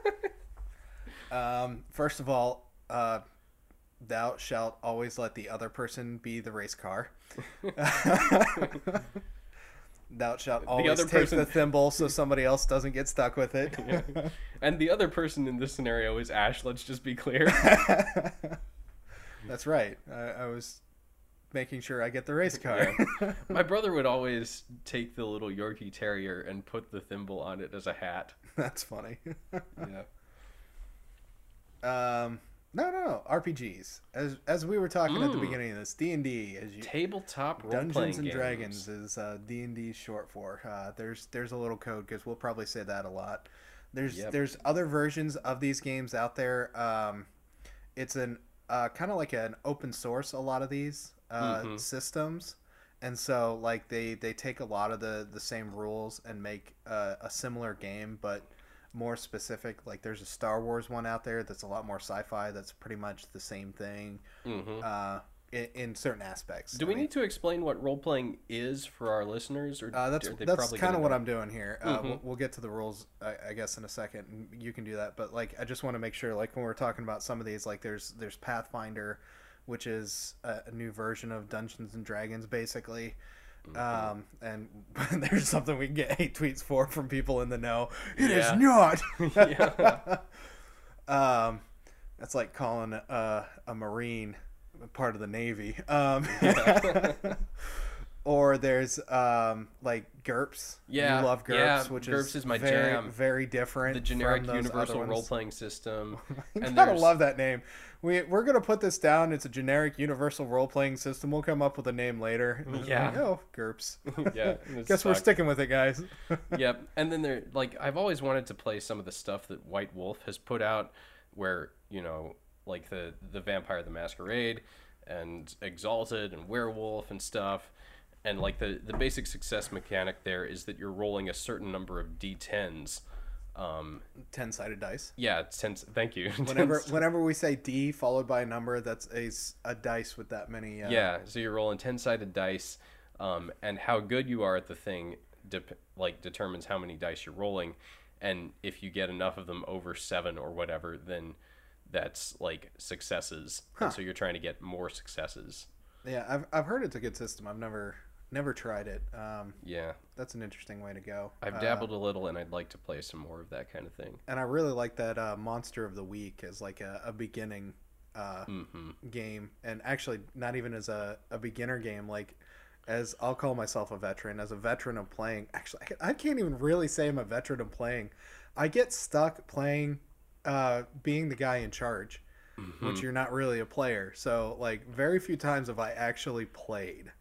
um, first of all, uh, thou shalt always let the other person be the race car. Thou shalt always other take person- the thimble so somebody else doesn't get stuck with it. Yeah. And the other person in this scenario is Ash, let's just be clear. That's right. I, I was making sure I get the race car. Yeah. My brother would always take the little Yorkie Terrier and put the thimble on it as a hat. That's funny. Yeah. um, no, no, no. R P Gs. As as we were talking at the Mm. beginning of this, D and D, as you Tabletop role Dungeons playing and games. Dragons is uh, D and D short for. Uh, there's there's a little code because we'll probably say that a lot. There's Yep. there's other versions of these games out there. Um, it's an uh, kind of like an open source. A lot of these uh, Mhm. systems, and so like they they take a lot of the the same rules and make uh, a similar game, but more specific. Like there's a Star Wars one out there that's a lot more sci-fi. That's pretty much the same thing. Mhm. Uh, in, in certain aspects. Do I we mean, need to explain what role playing is for our listeners, or Uh, that's are they that's probably kind of gonna what know? I'm doing here. Uh, Mhm. we'll, we'll get to the rules, I, I guess, in a second. And you can do that, but like, I just want to make sure, like, when we're talking about some of these, like, there's there's Pathfinder, which is a, a new version of Dungeons and Dragons, basically. Um, and there's something we can get hate tweets for from people in the know. It is Yeah. not. Yeah. um, that's like calling a, a Marine part of the Navy. Um, or there's um, like GURPS. Yeah, you love GURPS, yeah, which GURPS is, is my very, jam. very different. The generic from those universal other ones. role playing system. You And gotta there's- love that name. We we're gonna put this down. It's a generic universal role playing system. We'll come up with a name later. Yeah. Like, oh, GURPS. Yeah, and it Guess we're sucks. sticking with it, guys. Yep. And then there, like, I've always wanted to play some of the stuff that White Wolf has put out, where you know, like the the Vampire the Masquerade, and Exalted, and Werewolf and stuff. and like the the basic success mechanic there is that you're rolling a certain number of d tens. Um, ten-sided dice. Yeah, it's ten. Thank you. Whenever whenever we say D followed by a number, that's a, s- a dice with that many. Uh... Yeah, so you're rolling ten-sided dice, um, and how good you are at the thing, de- like determines how many dice you're rolling, and if you get enough of them over seven or whatever, then that's like successes. Huh. And so you're trying to get more successes. Yeah, I've I've heard it's a good system. I've never never tried it. Um, Yeah, that's an interesting way to go. I've Uh, dabbled a little, and I'd like to play some more of that kind of thing. and I really like that uh, Monster of the Week as like a, a beginning uh, Mm-hmm. game, and actually not even as a, a beginner game. Like, as I'll call myself a veteran, as a veteran of playing. Actually, I ca- I can't even really say I'm a veteran of playing. I get stuck playing, uh, being the guy in charge, Mm-hmm. which you're not really a player. So like, very few times have I actually played.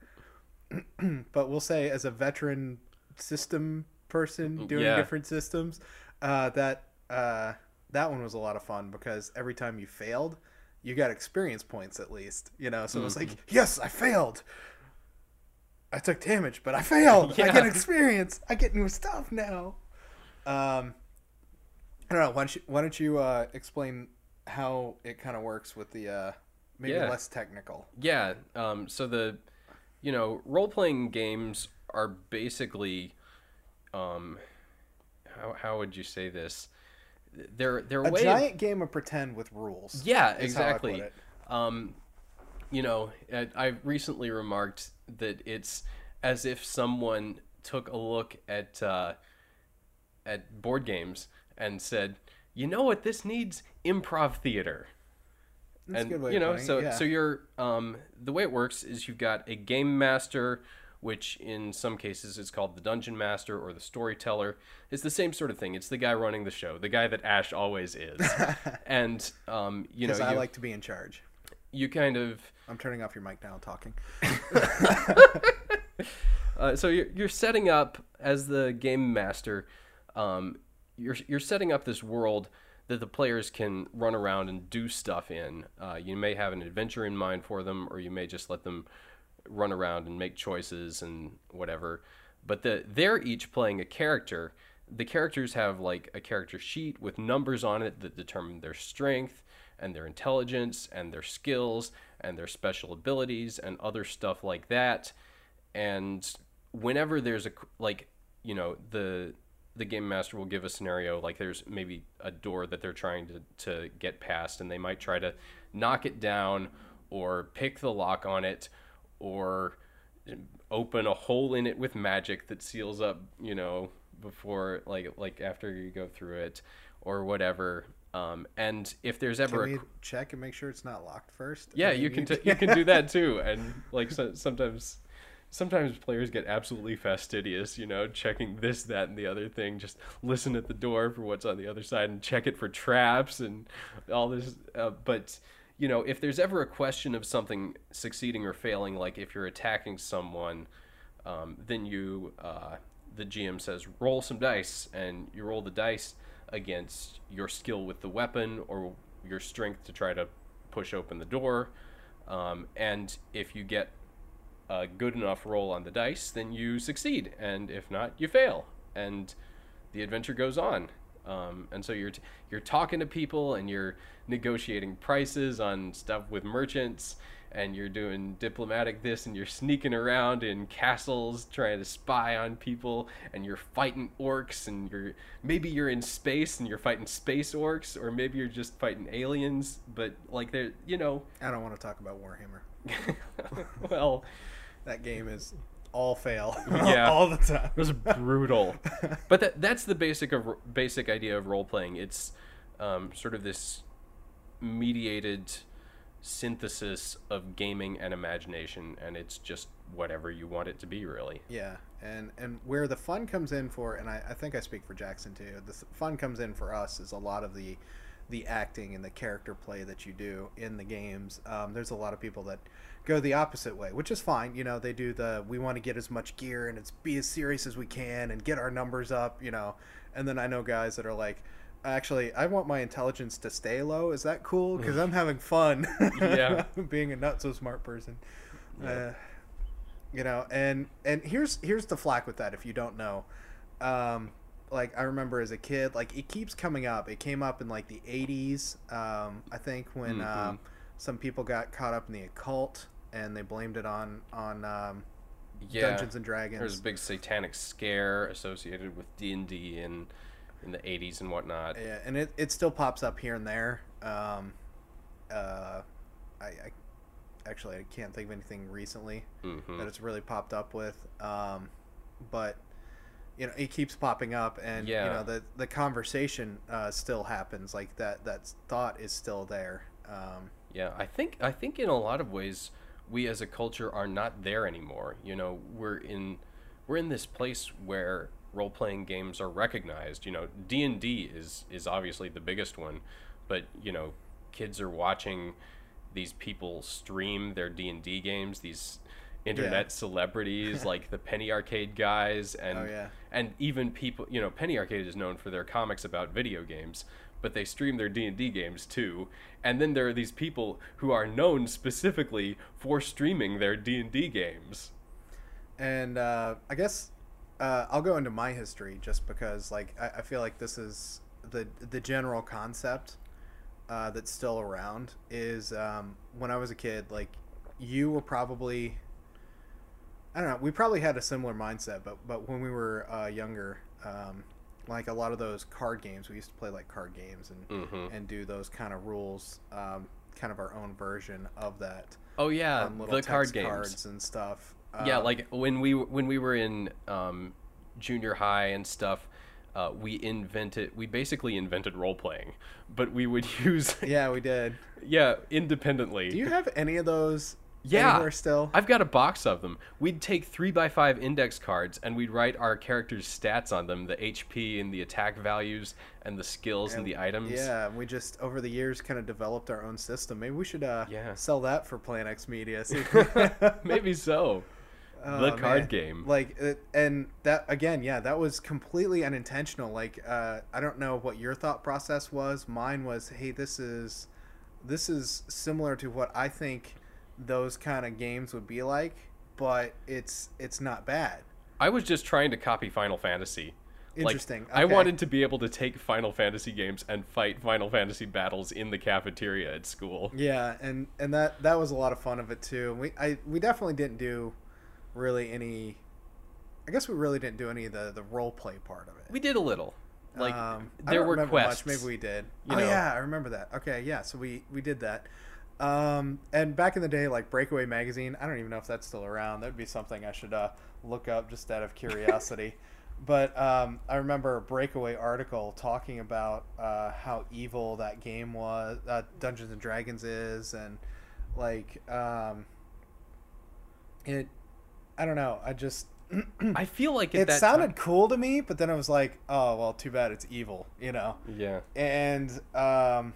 But we'll say as a veteran system person doing Yeah. different systems, uh, that uh, that one was a lot of fun because every time you failed, you got experience points at least. You know, so it was like, yes, I failed. I took damage, but I failed. I Yeah. get experience. I get new stuff now. Um, I don't know. Why don't you, why don't you uh, explain how it kind of works with the uh, maybe Yeah. less technical? Yeah. Um, so the, you know, role playing games are basically, um, how how would you say this? They're they're a A way giant of, game of pretend with rules. yeah, is how I put exactly. it. Um, you know, I I recently remarked that it's as if someone took a look at uh, at board games and said, you know what, this needs improv theater. That's And a good way you of know, putting it, so yeah. so you're um, the way it works is you've got a game master, which in some cases is called the dungeon master or the storyteller. It's the same sort of thing. It's the guy running the show, the guy that Ash always is. And um, you know, Because I you, like to be in charge. you kind of I'm turning off your mic now. Talking. uh, so you're you're setting up as the game master. Um, you're you're setting up this world that the players can run around and do stuff in. Uh, you may have an adventure in mind for them, or you may just let them run around and make choices and whatever. But the, they're each playing a character. The characters have like a character sheet with numbers on it that determine their strength and their intelligence and their skills and their special abilities and other stuff like that. And whenever there's a, like, you know, the the game master will give a scenario like there's maybe a door that they're trying to, to get past, and they might try to knock it down or pick the lock on it or open a hole in it with magic that seals up, you know, before like like after you go through it or whatever. Um, and if there's ever Can a we check and make sure it's not locked first? yeah, I mean, you can t- you can do that too, and like so, sometimes sometimes players get absolutely fastidious, you know, checking this, that, and the other thing. Just listen at the door for what's on the other side and check it for traps and all this. Uh, but you know, if there's ever a question of something succeeding or failing, like if you're attacking someone, um, then you uh, the G M says roll some dice, and you roll the dice against your skill with the weapon or your strength to try to push open the door. Um, and if you get a good enough roll on the dice, then you succeed, and if not, you fail, and the adventure goes on. Um, and so you're t- you're talking to people, and you're negotiating prices on stuff with merchants, and you're doing diplomatic this, and you're sneaking around in castles trying to spy on people, and you're fighting orcs, and you're maybe you're in space and you're fighting space orcs, or maybe you're just fighting aliens. But like they're you know, I don't want to talk about Warhammer. well. That game is all fail. Yeah. all the time. It was brutal, but that that's the basic of basic idea of role playing. It's um, sort of this mediated synthesis of gaming and imagination, and it's just whatever you want it to be, really. Yeah, and and where the fun comes in for, and I, I think I speak for Jackson too. The fun comes in for us is a lot of the the acting and the character play that you do in the games. Um, there's a lot of people that go the opposite way, which is fine. You know, they do the we want to get as much gear and it's be as serious as we can and get our numbers up. You know, and then I know guys that are like, actually, I want my intelligence to stay low. Is that cool? Because I'm having fun. Yeah. Being a not so smart person. Yeah. Uh, You know, and and here's here's the flack with that if you don't know. Um, like I remember as a kid, like it keeps coming up. It came up in like the eighties, um, I think, when Mm-hmm. um, some people got caught up in the occult and they blamed it on on um, Yeah, Dungeons and there was a Dragons. big satanic scare associated with D and D in in the eighties and whatnot. Yeah, and it, it still pops up here and there. Um, uh, I, I actually I can't think of anything recently Mm-hmm. that it's really popped up with. Um, but you know, it keeps popping up, and you Yeah, know the the conversation uh, still happens. Like that that thought is still there. Um, yeah. I think I think in a lot of ways we as a culture are not there anymore. You know, we're in we're in this place where role playing games are recognized. You know, D and D is is obviously the biggest one, but you know, kids are watching these people stream their D and D games. These yeah. internet celebrities like the Penny Arcade guys Oh and yeah. and even people, you know, Penny Arcade is known for their comics about video games, but they stream their D and D games too. And then there are these people who are known specifically for streaming their D and D games. And uh, I guess uh, I'll go into my history just because, like, I, I feel like this is the the general concept uh, that's still around. Is um, when I was a kid, like, you were probably I don't know. We probably had a similar mindset, but but when we were uh, younger, um, like a lot of those card games, we used to play like card games and Mhm. and do those kind of rules, um, kind of our own version of that Oh yeah, on little the card text games. cards and stuff. Yeah, Um, like when we when we were in um, junior high and stuff, uh, we invented we basically invented role playing, but we would use yeah, we did. yeah Do independently. you have any of those Yeah, anywhere still? I've got a box of them. We'd take three by five index cards and we'd write our characters' stats on them, the H P and the attack values and the skills and And the items. yeah, we just over the years kind of developed our own system. Maybe we should uh, Yeah. sell that for Plan X Media. See if we- Maybe so. The Oh, card man. game. Like, it, and that again, yeah, that was completely unintentional. Like, uh, I don't know what your thought process was. Mine was, hey, this is, this is similar to what I think those kind of games would be like, but it's it's not bad. I was just trying to copy Final Fantasy. Like, Interesting. I Okay. wanted to be able to take Final Fantasy games and fight Final Fantasy battles in the cafeteria at school. Yeah, and and that that was a lot of fun of it too. We I we definitely didn't do really any. I guess we really didn't do any of the the role play part of it. We did a little. Like, um, I there don't were remember quests. much. Maybe we did. you oh know. yeah, I remember that. Okay, yeah. So we we did that. Um, and back in the day, like Breakaway magazine, I don't even know if that's still around. That'd be something I should uh, look up just out of curiosity. But um, I remember a Breakaway article talking about uh, how evil that game was, uh, Dungeons and Dragons is, and like um, it. I don't know. I just I feel like at it that sounded time, cool to me, but then I was like, oh well, too bad it's evil, you know. yeah. And um,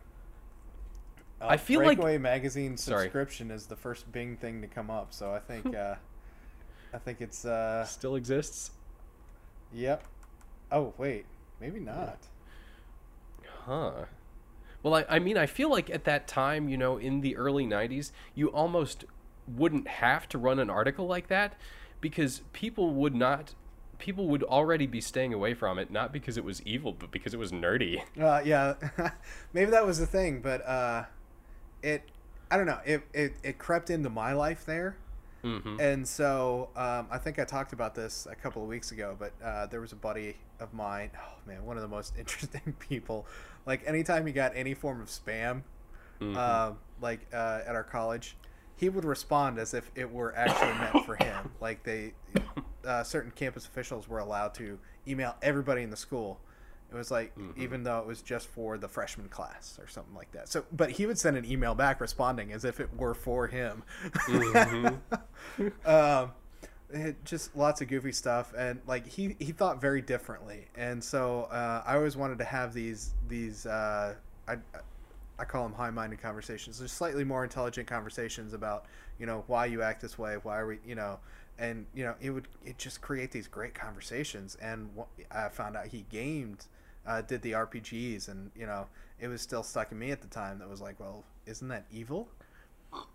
uh, I feel like- Breakaway magazine Sorry. subscription is the first Bing thing to come up. So I think uh, I think it's uh, Still exists. yep. Oh wait, maybe not. Huh. Well, I, I mean, I feel like at that time, you know, in the early nineties, you almost wouldn't have to run an article like that because people would not, people would already be staying away from it, not because it was evil, but because it was nerdy. Uh, yeah, maybe that was the thing, but uh, it I don't know. It, it it crept into my life there. Mm-hmm. And so um, I think I talked about this a couple of weeks ago, but uh, there was a buddy of mine. Oh man, one of the most interesting people. Like anytime he got any form of spam, Mm-hmm. uh, like uh, at our college, he would respond as if it were actually meant for him. Like they, uh, certain campus officials were allowed to email everybody in the school. It was like, Mhm. even though it was just for the freshman class or something like that. So, but he would send an email back responding as if it were for him. Mhm. um, it, just lots of goofy stuff, and like he, he thought very differently, and so uh, I always wanted to have these these uh, I I call them high-minded conversations. They're slightly more intelligent conversations about, you know, why you act this way, why are we, you know, and you know it would it just create these great conversations. And wh- I found out he gamed, uh, did the R P Gs, and you know it was still stuck in me at the time. That was like, well, isn't that evil?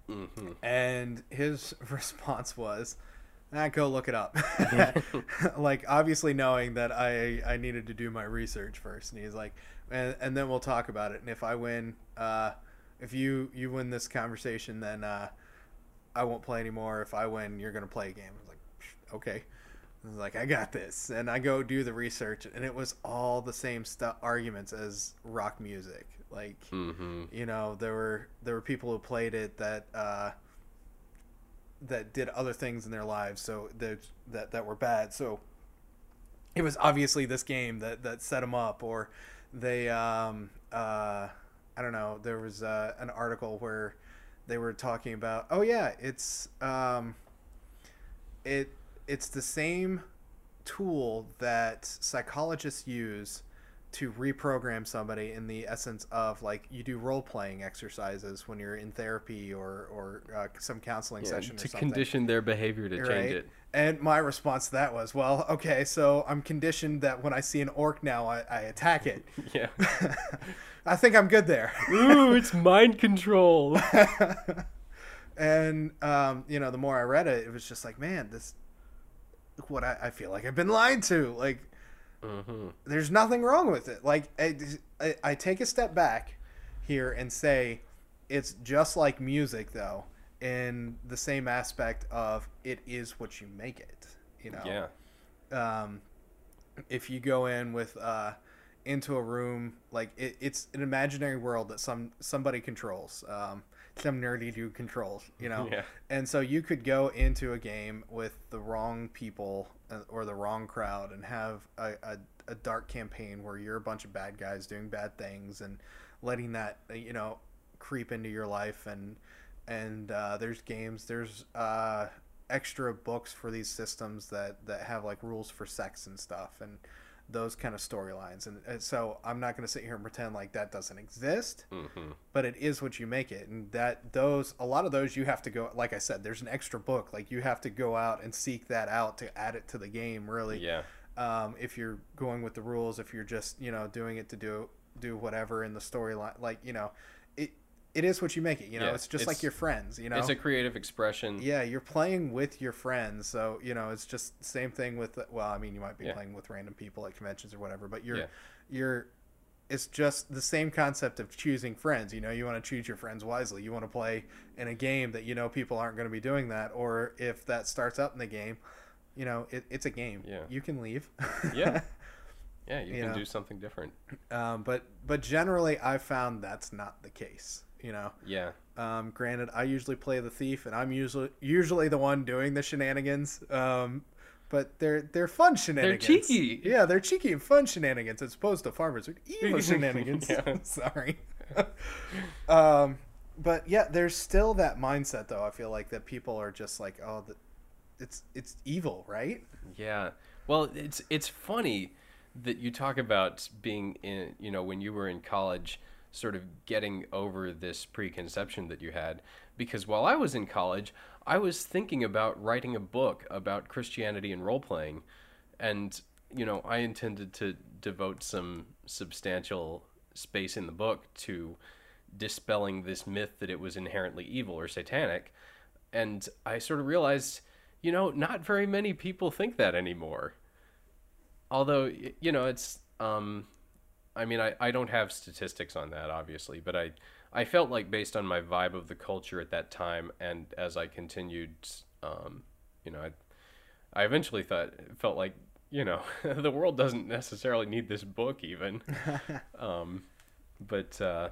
Mm-hmm. And his response was, ah, go look it up. Like, obviously knowing that I, I needed to do my research first. And he's like, and, and then we'll talk about it. And if I win, uh, if you, you win this conversation, then uh, I won't play anymore. If I win, you're going to play a game. I was like, okay. I was like, I got this. And I go do the research, and it was all the same stu- arguments as rock music. Like, Mm-hmm. you know, there were there were people who played it that uh, that did other things in their lives, so that that that were bad. So it was obviously this game that that set them up, or they um, uh, I don't know. There was uh, an article where they were talking about, oh yeah, it's um, it it's the same tool that psychologists use to reprogram somebody, in the essence of, like, you do role-playing exercises when you're in therapy or or uh, some counseling Yeah, session or to something. condition their behavior to Right? change it. And my response to that was, well, okay, so I'm conditioned that when I see an orc now, I, I attack it. Yeah. I think I'm good there. Ooh, it's mind control. And um, you know, the more I read it, it was just like, man, this what I, I feel like I've been lied to. Like, Mm-hmm. there's nothing wrong with it. Like, I, I, I take a step back here and say it's just like music, though, in the same aspect of it is what you make it. You know, Yeah. um, if you go in with uh, into a room, like it, it's an imaginary world that some somebody controls. Um, some nerdy dude controls, you know. Yeah. And so you could go into a game with the wrong people uh, or the wrong crowd and have a, a, a dark campaign where you're a bunch of bad guys doing bad things and letting that, uh, you know, creep into your life. And and uh, there's games, there's uh, extra books for these systems that, that have like rules for sex and stuff and those kind of storylines. And, and so I'm not going to sit here and pretend like that doesn't exist. Mm-hmm. But it is what you make it. And that those, a lot of those you have to go, like I said, there's an extra book. Like, you have to go out and seek that out to add it to the game, really. Yeah. Um, if you're going with the rules, if you're just, you know, doing it to do, do whatever in the storyline, like, you know, it, it is what you make it, you know, Yeah, it's just it's- like your friends, you know. It's a creative expression. Yeah, you're playing with your friends, so you know it's just the same thing with. Well, I mean, you might be Yeah. playing with random people at conventions or whatever, but you're, Yeah. you're, it's just the same concept of choosing friends. You know, you want to choose your friends wisely. You want to play in a game that you know people aren't going to be doing that, or if that starts up in the game, you know, it, it's a game. Yeah. You can leave. Yeah. Yeah, you, You can know. do something different. um, but but generally, I've found that's not the case. You know. Yeah. Um, granted, I usually play the thief, and I'm usually usually the one doing the shenanigans. Um, but they're they're fun shenanigans. cheeky. Yeah, they're cheeky and fun shenanigans as opposed to farmers with evil shenanigans. Yeah. Sorry. um, but yeah, there's still that mindset, though. I feel like that people are just like, oh, the, it's it's evil, right? Yeah. Well, it's it's funny that you talk about being in, you know, when you were in college, sort of getting over this preconception that you had, because while I was in college, I was thinking about writing a book about Christianity and role playing, and you know, I intended to devote some substantial space in the book to dispelling this myth that it was inherently evil or satanic. And I sort of realized, you know, not very many people think that anymore. Although, y- you know, it's, um, I mean, I, I don't have statistics on that, obviously, but I, I felt like based on my vibe of the culture at that time, and as I continued, um, you know, I, I eventually thought, felt like, you know, the world doesn't necessarily need this book even. um, but, uh,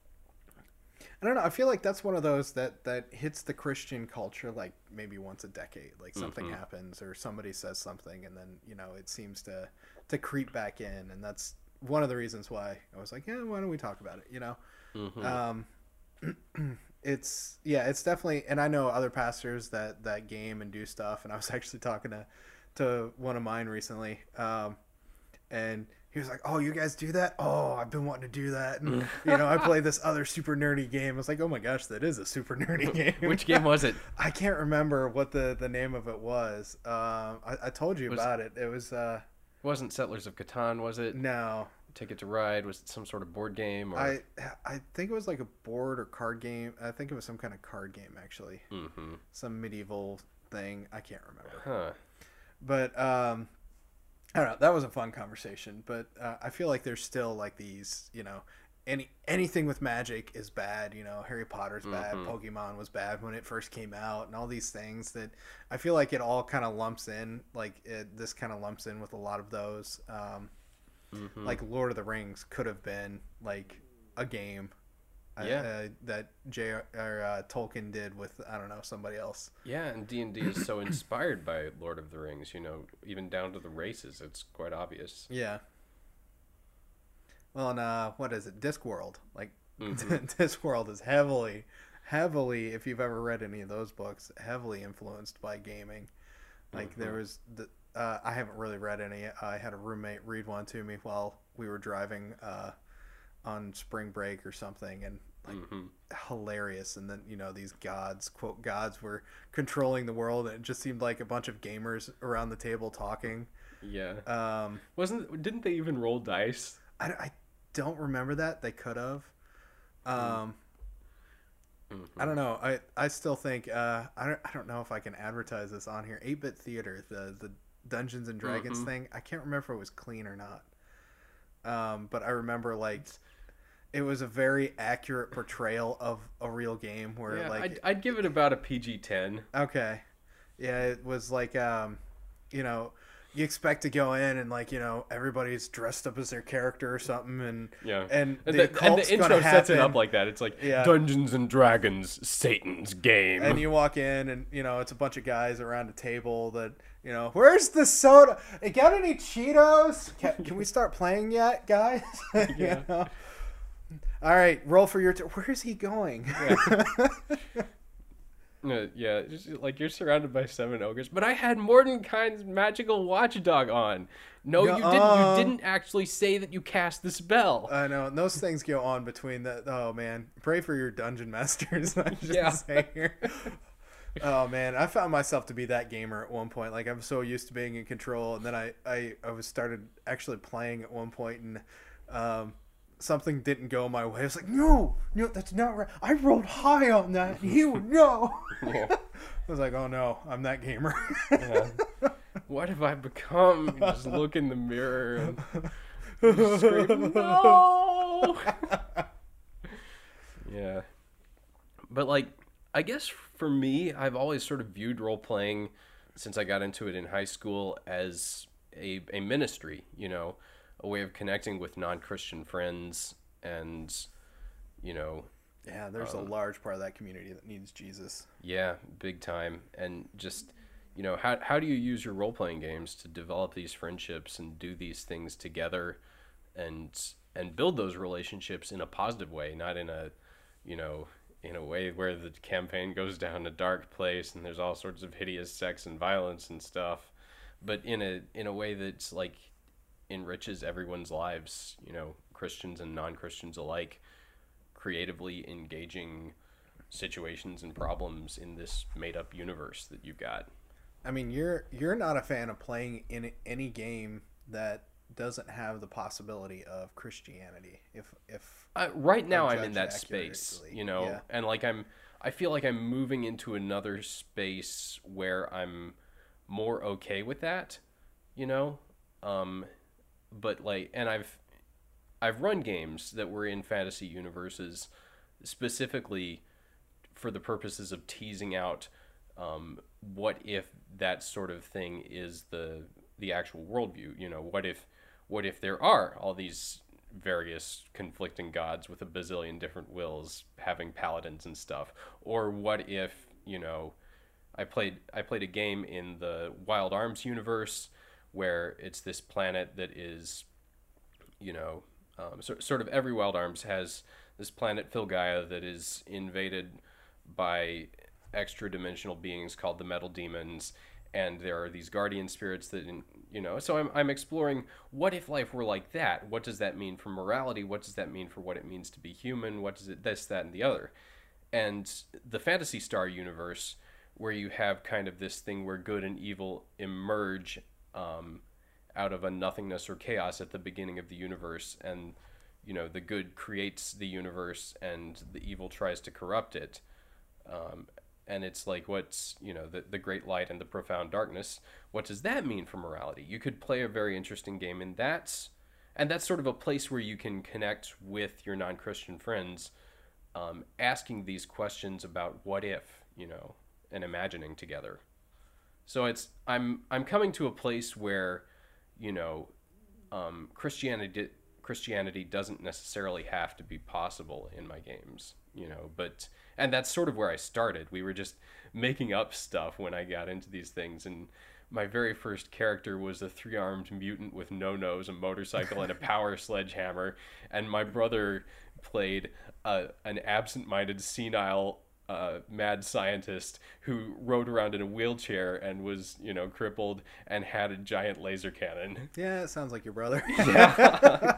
I don't know. I feel like that's one of those that, that hits the Christian culture like maybe once a decade. Like something Mhm. happens or somebody says something, and then you know it seems to to creep back in, and that's one of the reasons why I was like, yeah, why don't we talk about it? You know, mhm. um, it's yeah, it's definitely. And I know other pastors that that game and do stuff. And I was actually talking to to one of mine recently, um, and he was like, oh, you guys do that? Oh, I've been wanting to do that. And, you know, I play this other super nerdy game. I was like, oh my gosh, that is a super nerdy game. Which game was it? I can't remember what the, the name of it was. Um, I, I told you Was- about it. It was, uh, It wasn't Settlers of Catan, was it? no. Ticket to Ride? Was it some sort of board game? Or... I I think it was like a board or card game. I think it was some kind of card game actually. Mm-hmm. Some medieval thing. I can't remember. Huh. But um, I don't know. That was a fun conversation. But uh, I feel like there's still like these, you know, any anything with magic is bad. You know, Harry Potter's bad. Mm-hmm. Pokemon was bad when it first came out, and all these things that I feel like it all kind of lumps in. Like it, this kind of lumps in with a lot of those. Um, Mm-hmm. Like Lord of the Rings could have been like a game. Yeah. Uh, that J. or uh, Tolkien did with I don't know somebody else. Yeah, and D and D is so inspired by Lord of the Rings. You know, even down to the races, it's quite obvious. Yeah. Well, and uh, what is it? Discworld. Like Mm-hmm. Discworld is heavily, heavily. If you've ever read any of those books, heavily influenced by gaming. Like Mm-hmm. there was the. Uh, I haven't really read any. I had a roommate read one to me while we were driving uh, on spring break or something, and like Mm-hmm. hilarious. And then you know these gods, quote gods, were controlling the world, and it just seemed like a bunch of gamers around the table talking. Yeah. Um, Wasn't didn't they even roll dice? I, I don't remember that. They could have. Um, Mm-hmm. I don't know. I, I still think uh, I don't I don't know if I can advertise this on here. eight-bit Theater, the the Dungeons and Dragons Mm-hmm. thing. I can't remember if it was clean or not. Um, but I remember like it was a very accurate portrayal of a real game where Yeah, like I'd, I'd give it about a P G ten. okay, yeah, it was like um, you know. You expect to go in and like you know everybody's dressed up as their character or something and Yeah, and and the, the, and the intro sets it up like that. It's like Yeah. Dungeons and Dragons, Satan's game. and you walk in and you know it's a bunch of guys around a table that you know where's the soda? Hey, got any Cheetos? Can, can we start playing yet, guys? You Yeah. know? All right, roll for your. T- Where's he going? Yeah. Uh, yeah, just, like you're surrounded by seven ogres, but I had Mordenkainen's magical watchdog on. No, you didn't. Nuh-uh. You didn't actually say that you cast the spell. I know, and those things go on between the. Oh man, pray for your dungeon masters. I just Yeah. say here. Oh man, I found myself to be that gamer at one point. Like I'm so used to being in control, and then I I, I was started actually playing at one point, and um, something didn't go my way. I was like, no, no, that's not right. I rolled high on that, and he would know. Yeah. I was like, oh no, I'm that gamer. Yeah. What have I become? You just look in the mirror and you scream, no! Yeah. But, like, I guess for me, I've always sort of viewed role-playing, since I got into it in high school, as a, a ministry, you know, a way of connecting with non-Christian friends and, you know... Yeah, there's Um, a large part of that community that needs Jesus. Yeah, big time. And just, you know, how how do you use your role-playing games to develop these friendships and do these things together and and build those relationships in a positive way, not in a, you know, in a way where the campaign goes down a dark place and there's all sorts of hideous sex and violence and stuff, but in a in a way that's like enriches everyone's lives, you know, Christians and non-Christians alike, creatively engaging situations and problems in this made-up universe that you've got. I mean, you're you're not a fan of playing in any game that doesn't have the possibility of Christianity. If if Uh, right now, Or I'm in that judged space, accurately. you know, Yeah. and like I'm, I feel like I'm moving into another space where I'm more okay with that, you know, um, but like, and I've, I've run games that were in fantasy universes specifically for the purposes of teasing out um, what if that sort of thing is the the actual worldview. You know, what if what if there are all these various conflicting gods with a bazillion different wills having paladins and stuff, or what if, you know, I played I played a game in the Wild Arms universe where it's this planet that is, you know, um, so, sort of every Wild Arms has this planet Filgaia that is invaded by extra dimensional beings called the Metal Demons, and there are these guardian spirits that, you know, so I'm I'm exploring what if life were like that? What does that mean for morality? What does that mean for what it means to be human? What does it this, that, and the other? And the Phantasy Star universe, where you have kind of this thing where good and evil emerge, um, out of a nothingness or chaos at the beginning of the universe, and you know the good creates the universe and the evil tries to corrupt it. Um, and it's like, what's, you know, the, the great light and the profound darkness, what does that mean for morality? You could play a very interesting game, and that's and that's sort of a place where you can connect with your non-Christian friends, um, asking these questions about what if, you know, and imagining together. So it's I'm I'm coming to a place where, you know, um, Christianity Christianity doesn't necessarily have to be possible in my games, you know, but and that's sort of where I started. We were just making up stuff when I got into these things, and my very first character was a three-armed mutant with no nose, a motorcycle, and a power sledgehammer, and my brother played a, an absent-minded, senile uh, mad scientist who rode around in a wheelchair and was, you know, crippled and had a giant laser cannon. Yeah, it sounds like your brother. Yeah.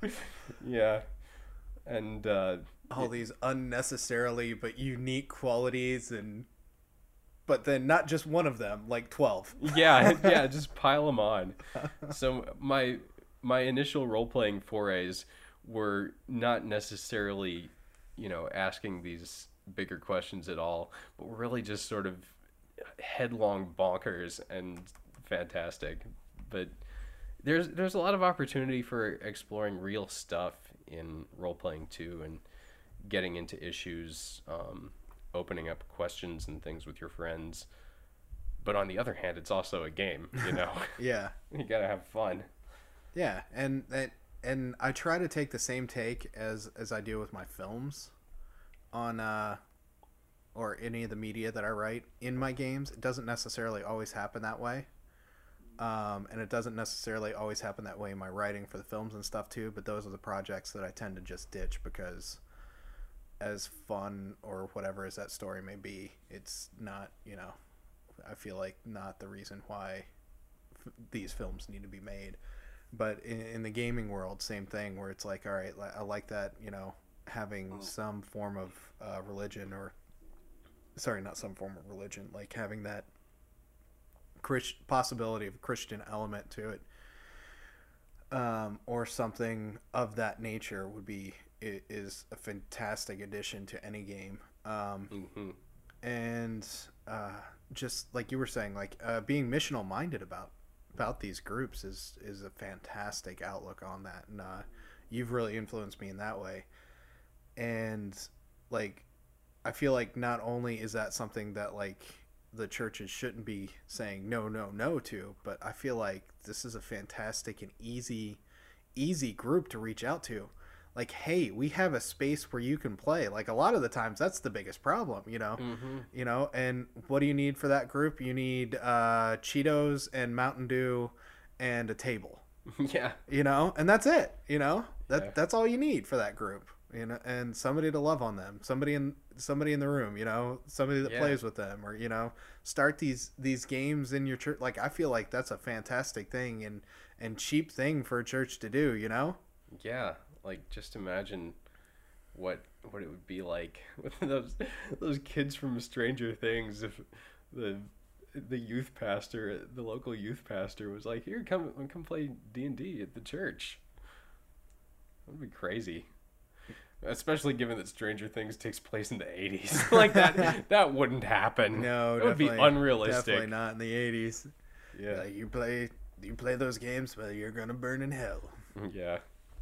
Yeah. And uh, all these unnecessarily but unique qualities, and but then not just one of them, like twelve. yeah, yeah, just pile them on. So my my initial role-playing forays were not necessarily, you know, asking these bigger questions at all, but were really just sort of headlong bonkers and fantastic. But there's there's a lot of opportunity for exploring real stuff in role-playing too, and getting into issues, um, opening up questions and things with your friends. But on the other hand, it's also a game, you know. Yeah. You gotta have fun. Yeah, and and and I try to take the same take as as I do with my films on uh or any of the media that I write in my games. It doesn't necessarily always happen that way. Um, and it doesn't necessarily always happen that way in my writing for the films and stuff too, but those are the projects that I tend to just ditch because as fun or whatever as that story may be, it's not, you know, I feel like not the reason why f- these films need to be made. But in, in the gaming world, same thing, where it's like, all right, I like that, you know, having some form of uh, religion or, sorry, not some form of religion, like having that Christ, possibility of a Christian element to it, um, or something of that nature would be is a fantastic addition to any game. Um, Mm-hmm. and uh, just like you were saying, like uh, being missional minded about about these groups is is a fantastic outlook on that, and uh, you've really influenced me in that way. And like, I feel like not only is that something that like the churches shouldn't be saying no, no, no to, but I feel like this is a fantastic and easy, easy group to reach out to. Like, hey, we have a space where you can play. Like a lot of the times that's the biggest problem, you know, Mm-hmm. you know, and what do you need for that group? You need uh, Cheetos and Mountain Dew and a table, Yeah. you know, and that's it, you know, that Yeah. that's all you need for that group, you know, and somebody to love on them, somebody in somebody in the room, you know, somebody that Yeah. plays with them, or, you know, start these these games in your church. Like, I feel like that's a fantastic thing and and cheap thing for a church to do, you know. Yeah. Like, just imagine what what it would be like with those those kids from Stranger Things if the the youth pastor, the local youth pastor, was like, "Here, come come play D and D at the church." That would be crazy, especially given that Stranger Things takes place in the eighties. Like that that wouldn't happen. No, it would be definitely- unrealistic. Definitely not in the eighties. Yeah, Like, you play you play those games, but you're gonna burn in hell. yeah,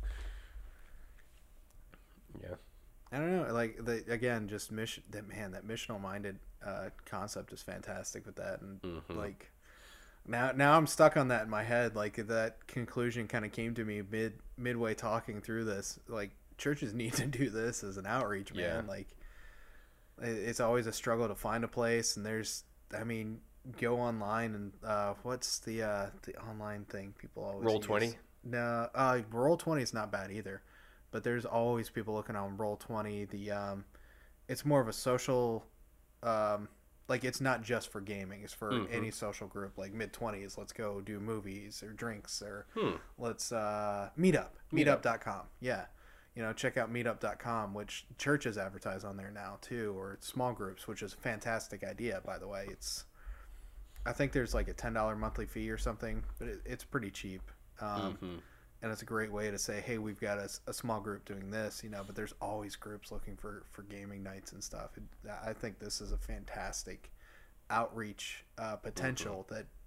yeah. I don't know. Like, the again, just mission. That man, that missional minded uh, concept is fantastic with that, and Mhm. like now, now I'm stuck on that in my head. Like, that conclusion kind of came to me mid midway talking through this. Like, churches need to do this as an outreach, man. Yeah. Like, it- it's always a struggle to find a place, and there's, I mean, go online and uh, what's the uh, the online thing people always Roll use? twenty? No, uh, Roll twenty is not bad either, but there's always people looking on Roll twenty. The um, it's more of a social, um, like, it's not just for gaming. It's for Mhm. any social group, like mid twenties. Let's go do movies or drinks, or Hmm. let's uh, meet up. Meetup. meetup dot com. Yeah. You know, check out meetup dot com, which churches advertise on there now too, or small groups, which is a fantastic idea, by the way. It's I think there's like a ten dollar monthly fee or something, but it, it's pretty cheap. Um, Mm-hmm. and it's a great way to say, hey, we've got a, a small group doing this, you know. But there's always groups looking for for gaming nights and stuff. It, I think this is a fantastic outreach uh, potential Mm-hmm. that,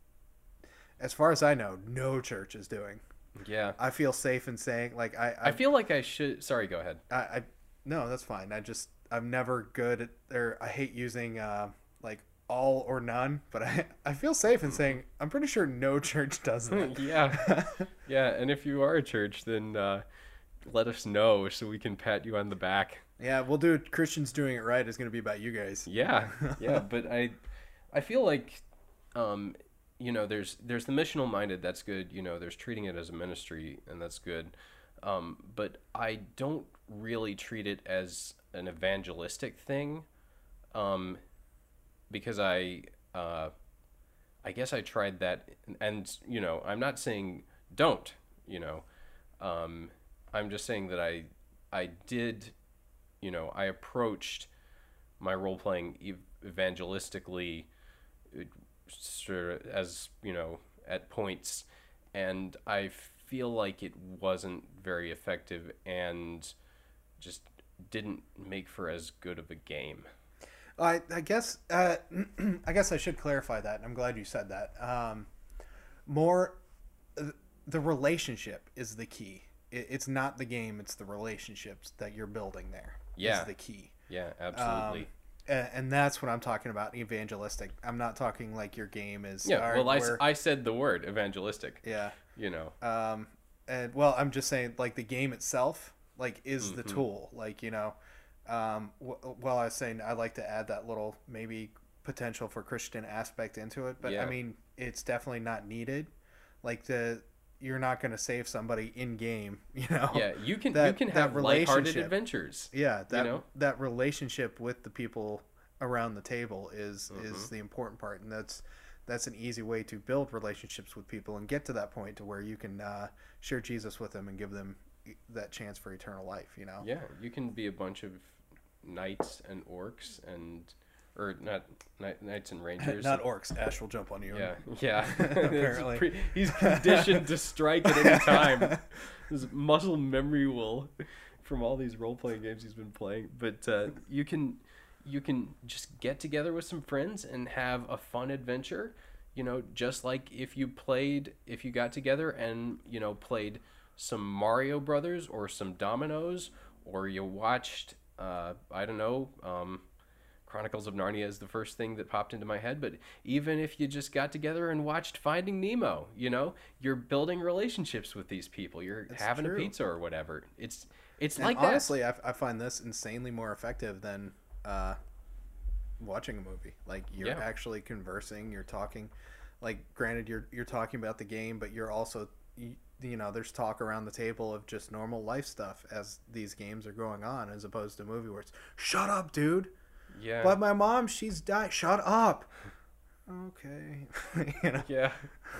as far as I know, no church is doing. Yeah. I feel safe in saying, like, I I feel like I should. Sorry, go ahead. I, I no, that's fine. I just I'm never good at, or I hate using uh, like all or none, but I I feel safe in saying I'm pretty sure no church does that. Yeah. Yeah. And if you are a church, then uh, let us know so we can pat you on the back. Yeah, we'll do it. Christians doing it right is going to be about you guys. Yeah. Yeah. But I, I feel like, um, you know, there's there's the missional minded. That's good. You know, there's treating it as a ministry, and that's good. Um, but I don't really treat it as an evangelistic thing, um, because I, uh, I guess I tried that, and you know, I'm not saying don't. You know, um, I'm just saying that I, I did, you know, I approached my role playing ev- evangelistically, uh, sort of as you know, at points, and I feel like it wasn't very effective and just didn't make for as good of a game. I I guess uh, I guess I should clarify that. And I'm glad you said that. Um, more, the relationship is the key. It, it's not the game; it's the relationships that you're building there. Yeah. Is the key. Yeah, absolutely. Um, and, and that's what I'm talking about. Evangelistic. I'm not talking like your game is. Yeah, all right, well, I, s- we're- I said the word evangelistic. yeah. You know. Um, and well, I'm just saying, like the game itself, like is the Mhm. tool. Like you know, um, w- well, I was saying I like to add that little maybe potential for Christian aspect into it, but Yeah. I mean, it's definitely not needed. Like the you're not going to save somebody in game, you know. Yeah, you can That- you can that have lighthearted relationship. adventures. Yeah, that know? that relationship with the people around the table is Mhm. is the important part, and that's that's an easy way to build relationships with people and get to that point to where you can uh, share Jesus with them and give them that chance for eternal life. You know. Yeah, you can be a bunch of knights and orcs and or not knight, knights and rangers. Not orcs. Ash will jump on you. Yeah, yeah. Apparently. Pre- he's conditioned to strike at any time. His muscle memory will, from all these role playing games he's been playing. But uh, you can, you can just get together with some friends and have a fun adventure. You know, just like if you played, if you got together and you know played some Mario Brothers or some Dominoes, or you watched, uh, I don't know. Um, Chronicles of Narnia is the first thing that popped into my head, but even if you just got together and watched Finding Nemo, you know, you're building relationships with these people. You're That's having true. a pizza or whatever. It's it's And like honestly, I, I find this insanely more effective than uh, watching a movie. Like you're Yeah. actually conversing, you're talking. Like granted, you're you're talking about the game, but you're also you, you know there's talk around the table of just normal life stuff as these games are going on, as opposed to a movie where it's shut up, dude. that. Yeah. But my mom, she's died. Shut up. Okay. you know. Yeah.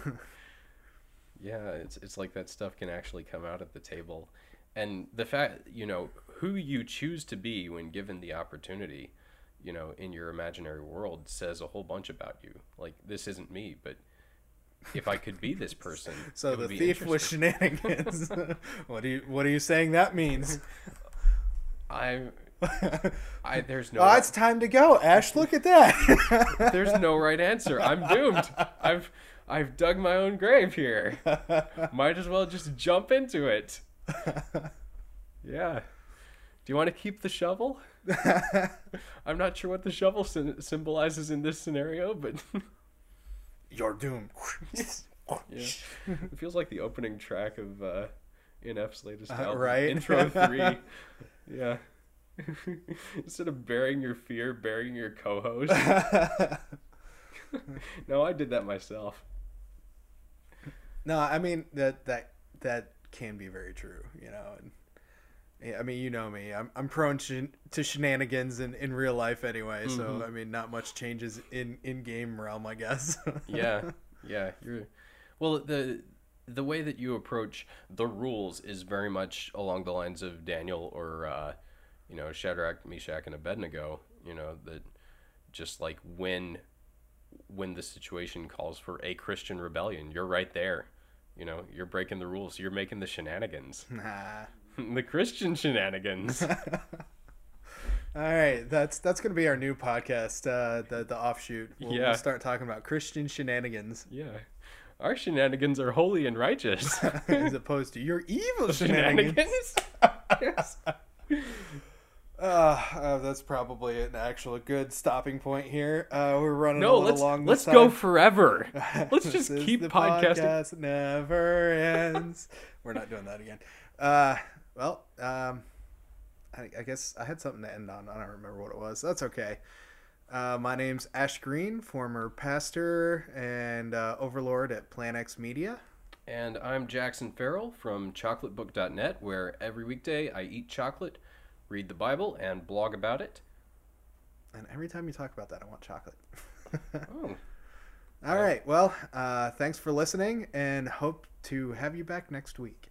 Yeah, it's it's like that stuff can actually come out at the table. And the fact, you know, who you choose to be when given the opportunity, you know, in your imaginary world says a whole bunch about you. Like, this isn't me, but if I could be this person, So it the would be thief with interesting. shenanigans. what do you What are you saying that means? I, I, there's no, Oh, it's time to go. Ash, look at that. there's no right answer. I'm doomed. I've, I've dug my own grave here. Might as well just jump into it. Yeah. Do you want to keep the shovel? I'm not sure what the shovel sym- symbolizes in this scenario, but You're doomed. yeah, it feels like the opening track of uh, N F's latest Uh, album, right? Intro three. Yeah. Instead of burying your fear, burying your co-host. No, I did that myself. No, I mean that that that can be very true, you know. And yeah, I mean, you know me. I'm I'm prone to, to shenanigans in, in real life anyway. Mhm. So I mean, not much changes in in game realm, I guess. Yeah, yeah. You're well. The the way that you approach the rules is very much along the lines of Daniel or uh, you know Shadrach, Meshach, and Abednego. You know that just like when when the situation calls for a Christian rebellion. You're right there. You know, you're breaking the rules. You're making the shenanigans. Nah. The Christian shenanigans. All right, that's that's gonna be our new podcast, uh, the the offshoot. We'll, Yeah. we'll start talking about Christian shenanigans Yeah. Our shenanigans are holy and righteous. as opposed to your evil shenanigans. Yes. Uh, uh, that's probably an actual good stopping point here. Uh, we're running No, a little let's long. let's this go time. forever. Let's This just is keep the podcasting. Podcast never ends. We're not doing that again. Uh, well, um, I, I guess I had something to end on. I don't remember what it was. That's okay. Uh, my name's Ash Green, former pastor and uh, overlord at Plan X Media. And I'm Jackson Farrell from chocolate book dot net, where every weekday I eat chocolate, read the Bible, and blog about it. And every time you talk about that, I want chocolate. Oh. All right. Well, uh, thanks for listening and hope to have you back next week.